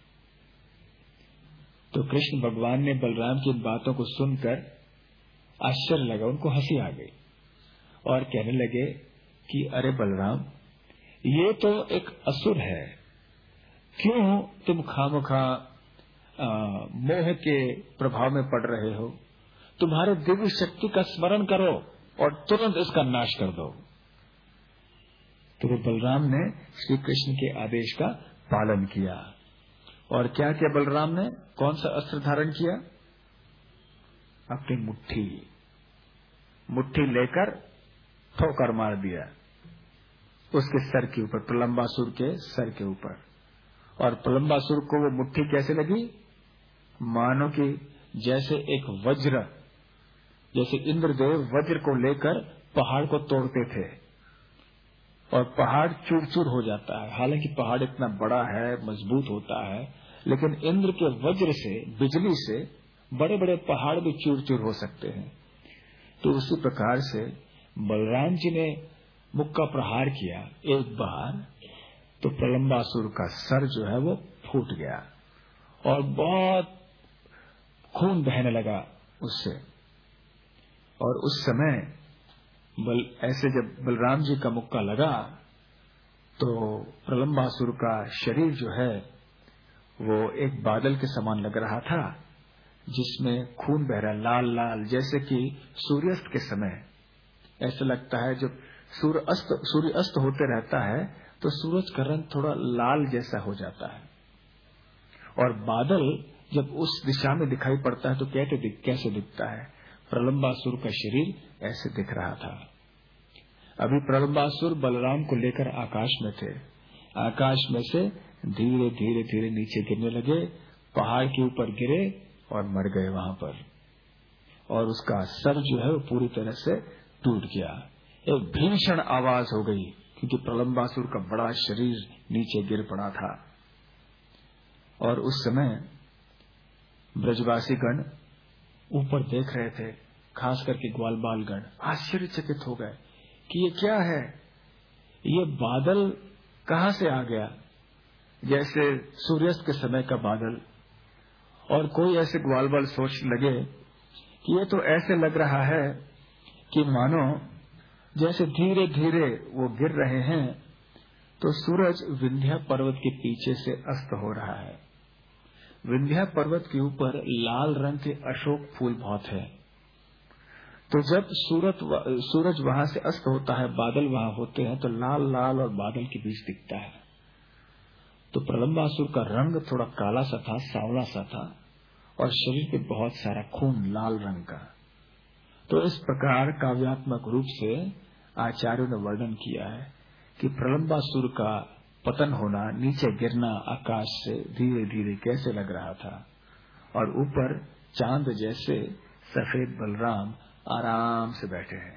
तो कृष्ण भगवान ने बलराम की इन बातों को सुनकर आश्चर्य लगा, उनको हंसी आ गई और कहने लगे कि अरे बलराम, ये तो एक असुर है, क्यों तुम खामखा मोह के प्रभाव में पड़ रहे हो। तुम्हारे दिव्य शक्ति का स्मरण करो और तुरंत इसका नाश कर दो। तो बलराम ने श्री कृष्ण के आदेश का पालन किया। और क्या किया बलराम ने? कौन सा अस्त्र धारण किया? अपनी मुट्ठी मुट्ठी लेकर ठोकर मार दिया उसके सर के ऊपर, प्रलंबासुर के सर के ऊपर। और प्रलंबासुर को वो मुट्ठी कैसे लगी? मानो कि जैसे एक वज्र, जैसे इंद्रदेव वज्र को लेकर पहाड़ को तोड़ते थे और पहाड़ चूर चूर हो जाता है। हालांकि पहाड़ इतना बड़ा है, मजबूत होता है, लेकिन इंद्र के वज्र से, बिजली से बड़े बड़े पहाड़ भी चूर चूर हो सकते हैं। तो उसी प्रकार से बलराम जी ने मुक्का प्रहार किया एक बार, तो प्रलंबासुर का सर जो है वो फूट गया और बहुत खून बहने लगा उससे। और उस समय बल ऐसे जब बलराम जी का मुक्का लगा तो प्रलंबासुर का शरीर जो है वो एक बादल के समान लग रहा था, जिसमें खून बह रहा, लाल लाल, जैसे कि सूर्यास्त के समय ऐसा लगता है। जब सूर्य अस्त सूर्य अस्त होते रहता है तो सूरज का रंग थोड़ा लाल जैसा हो जाता है, और बादल जब उस दिशा में दिखाई पड़ता है तो कैसे दिख, कैसे दिखता है। प्रलंबासुर का शरीर ऐसे दिख रहा था। अभी प्रलंबासुर बलराम को लेकर आकाश में थे। आकाश में से धीरे धीरे धीरे नीचे गिरने लगे, पहाड़ के ऊपर गिरे और मर गए वहां पर, और उसका सर जो है वो पूरी तरह से टूट गया। एक भीषण आवाज हो गई, क्योंकि प्रलंबासुर का बड़ा शरीर नीचे गिर पड़ा था। और उस समय ब्रजवासी गण ऊपर देख रहे थे, खास करके ग्वाल बाल गण आश्चर्यचकित हो गए कि ये क्या है, ये बादल कहां से आ गया, जैसे सूर्यास्त के समय का बादल। और कोई ऐसे ग्वाल बाल सोच लगे कि ये तो ऐसे लग रहा है कि मानो जैसे धीरे धीरे वो गिर रहे हैं तो सूरज विंध्या पर्वत के पीछे से अस्त हो रहा है। विंध्या पर्वत के ऊपर लाल रंग के अशोक फूल बहुत है, तो जब सूरज सूरज वहां से अस्त होता है, बादल वहां होते हैं, तो लाल लाल और बादल के बीच दिखता है। तो प्रलंबासुर का रंग थोड़ा काला सा था, सांवला सा था, और शरीर पे बहुत सारा खून लाल रंग का। तो इस प्रकार काव्यात्मक रूप से आचार्यों ने वर्णन किया है कि प्रलंबासुर का पतन होना, नीचे गिरना आकाश से धीरे धीरे कैसे लग रहा था, और ऊपर चांद जैसे सफेद बलराम आराम से बैठे हैं।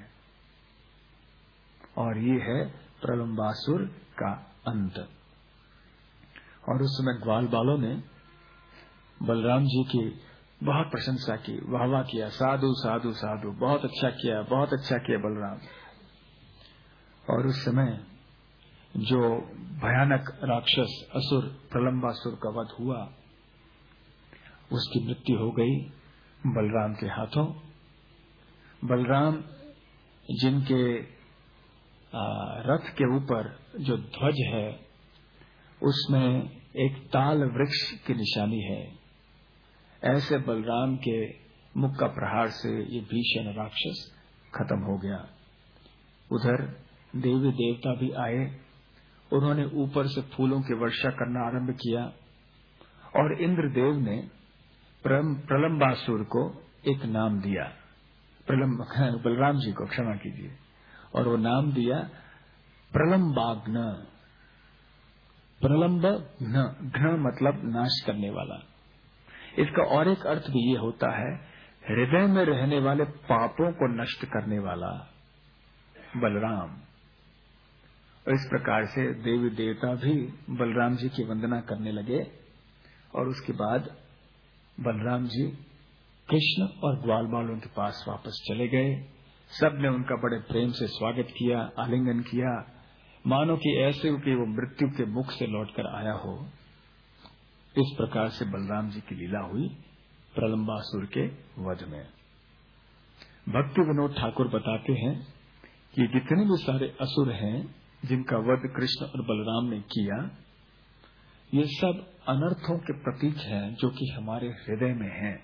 और ये है प्रलंबासुर का अंत। और उस समय ग्वाल बालों ने बलराम जी की बहुत प्रशंसा की, वाह वाह किया, साधु साधु साधु, बहुत अच्छा किया, बहुत अच्छा किया बलराम। और उस समय जो भयानक राक्षस असुर प्रलंबासुर का वध हुआ, उसकी मृत्यु हो गई बलराम के हाथों। बलराम जिनके रथ के ऊपर जो ध्वज है उसमें एक ताल वृक्ष की निशानी है, ऐसे बलराम के मुख का प्रहार से ये भीषण राक्षस खत्म हो गया। उधर देवी देवता भी आए, उन्होंने ऊपर से फूलों की वर्षा करना आरंभ किया, और इंद्रदेव ने प्रलंबासुर को एक नाम दिया, प्रलंब बलराम जी को क्षमा कीजिए, और वो नाम दिया प्रलंबाग्न। प्रलंब घ्न, घ्न मतलब नाश करने वाला। इसका और एक अर्थ भी ये होता है, हृदय में रहने वाले पापों को नष्ट करने वाला बलराम। और इस प्रकार से देवी देवता भी बलराम जी की वंदना करने लगे, और उसके बाद बलराम जी कृष्ण और ग्वाल बालों के पास वापस चले गए। सबने उनका बड़े प्रेम से स्वागत किया, आलिंगन किया, मानो कि ऐसे कि वो मृत्यु के मुख से लौटकर आया हो। इस प्रकार से बलराम जी की लीला हुई प्रलंबासुर के वध में। भक्ति विनोद ठाकुर बताते हैं कि जितने भी सारे असुर हैं जिनका वध कृष्ण और बलराम ने किया, ये सब अनर्थों के प्रतीक हैं जो कि हमारे हृदय में हैं।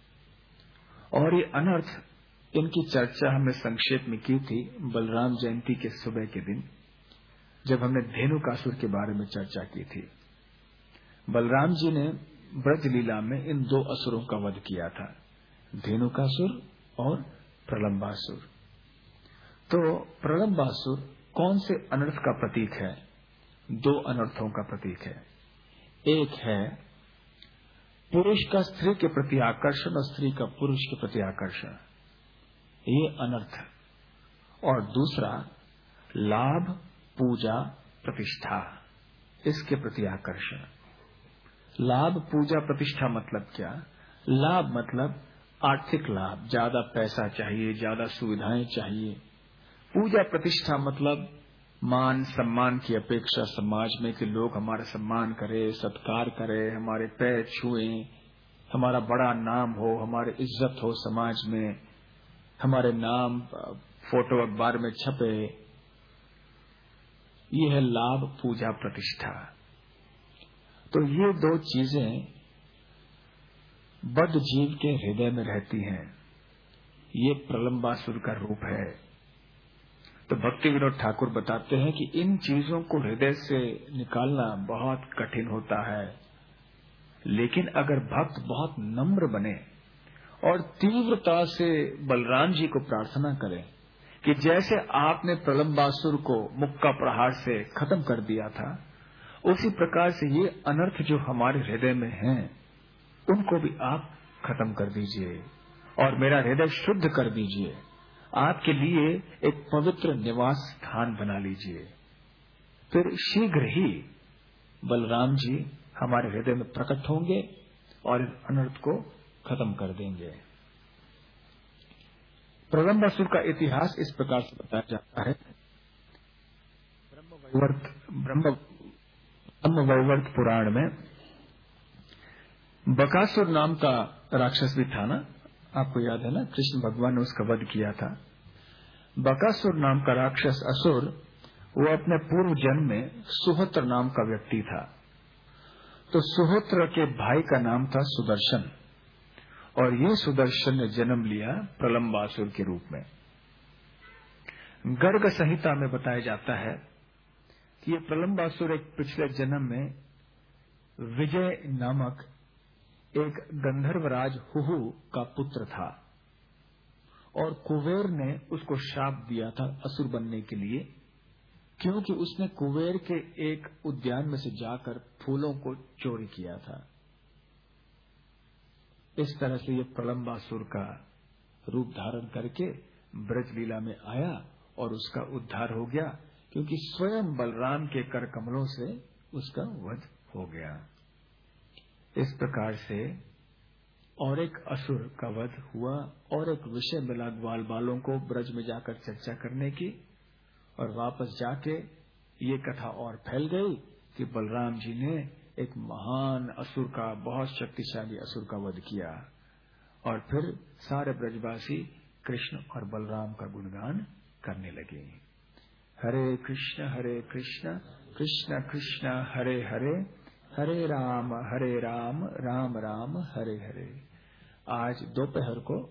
और ये अनर्थ, इनकी चर्चा हमने संक्षेप में की थी बलराम जयंती के सुबह के दिन, जब हमने धेनुकासुर के बारे में चर्चा की थी। बलराम जी ने ब्रज लीला में इन दो असुरों का वध किया था, धेनुकासुर और प्रलंबासुर। तो प्रलंबासुर कौन से अनर्थ का प्रतीक है? दो अनर्थों का प्रतीक है। एक है पुरुष का स्त्री के प्रति आकर्षण और स्त्री का पुरुष के प्रति आकर्षण, ये अनर्थ। और दूसरा लाभ, पूजा, प्रतिष्ठा, इसके प्रति आकर्षण। लाभ, पूजा, प्रतिष्ठा मतलब क्या? लाभ मतलब आर्थिक लाभ, ज्यादा पैसा चाहिए, ज्यादा सुविधाएं चाहिए। पूजा प्रतिष्ठा मतलब मान सम्मान की अपेक्षा समाज में कि लोग हमारा सम्मान करें, सत्कार करें, हमारे पैर छुएं, हमारा बड़ा नाम हो, हमारी इज्जत हो समाज में, हमारे नाम फोटो अखबार में छपे, ये है लाभ, पूजा, प्रतिष्ठा। तो ये दो चीजें बद्ध जीव के हृदय में रहती हैं। ये प्रलंबासुर का रूप है। तो भक्ति विनोद ठाकुर बताते हैं कि इन चीजों को हृदय से निकालना बहुत कठिन होता है, लेकिन अगर भक्त बहुत नम्र बने और तीव्रता से बलराम जी को प्रार्थना करें कि जैसे आपने प्रलंबासुर को मुक्का प्रहार से खत्म कर दिया था, उसी प्रकार से ये अनर्थ जो हमारे हृदय में हैं, उनको भी आप खत्म कर दीजिए और मेरा हृदय शुद्ध कर दीजिए। आपके लिए एक पवित्र निवास स्थान बना लीजिए। फिर शीघ्र ही बलराम जी हमारे हृदय में प्रकट होंगे और इस अनर्थ को खत्म कर देंगे। प्रलंबासुर का इतिहास इस प्रकार से बताया जाता है। ब्रह्मवैवर्त ब्रह्म ब्रह्मवैवर्त पुराण में बकासुर नाम का राक्षस भी था ना, आपको याद है ना, कृष्ण भगवान ने उसका वध किया था। बकासुर नाम का राक्षस असुर, वो अपने पूर्व जन्म में सुहोत्र नाम का व्यक्ति था। तो सुहोत्र के भाई का नाम था सुदर्शन, और ये सुदर्शन ने जन्म लिया प्रलंबासुर के रूप में। गर्ग संहिता में बताया जाता है कि ये प्रलंबासुर एक पिछले जन्म में विजय नामक एक गंधर्वराज हुहु का पुत्र था, और कुबेर ने उसको शाप दिया था असुर बनने के लिए, क्योंकि उसने कुबेर के एक उद्यान में से जाकर फूलों को चोरी किया था। इस तरह से ये प्रलंबासुर का रूप धारण करके ब्रज लीला में आया और उसका उद्धार हो गया, क्योंकि स्वयं बलराम के कर कमलों से उसका वध हो गया। इस प्रकार से और एक असुर का वध हुआ, और एक विषय मिला ग्वाल बालों को ब्रज में जाकर चर्चा करने की, और वापस जाके ये कथा और फैल गई कि बलराम जी ने एक महान असुर का, बहुत शक्तिशाली असुर का वध किया, और फिर सारे ब्रजवासी कृष्ण और बलराम का गुणगान करने लगे। हरे कृष्ण हरे कृष्ण कृष्ण कृष्ण हरे हरे, हरे राम हरे राम राम राम हरे हरे। आज दोपहर को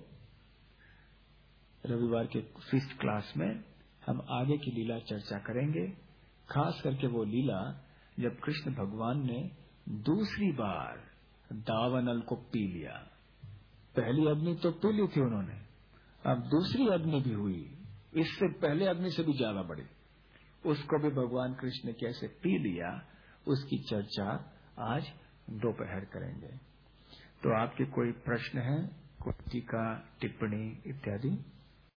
रविवार के फीस्ट क्लास में हम आगे की लीला चर्चा करेंगे, खास करके वो लीला जब कृष्ण भगवान ने दूसरी बार दावानल को पी लिया। पहली अग्नि तो पी ली थी उन्होंने, अब दूसरी अग्नि भी हुई, इससे पहले अग्नि से भी ज्यादा बड़ी, उसको भी भगवान कृष्ण ने कैसे पी लिया, उसकी चर्चा आज दोपहर करेंगे। तो आपके कोई प्रश्न है, कोई टीका टिप्पणी इत्यादि?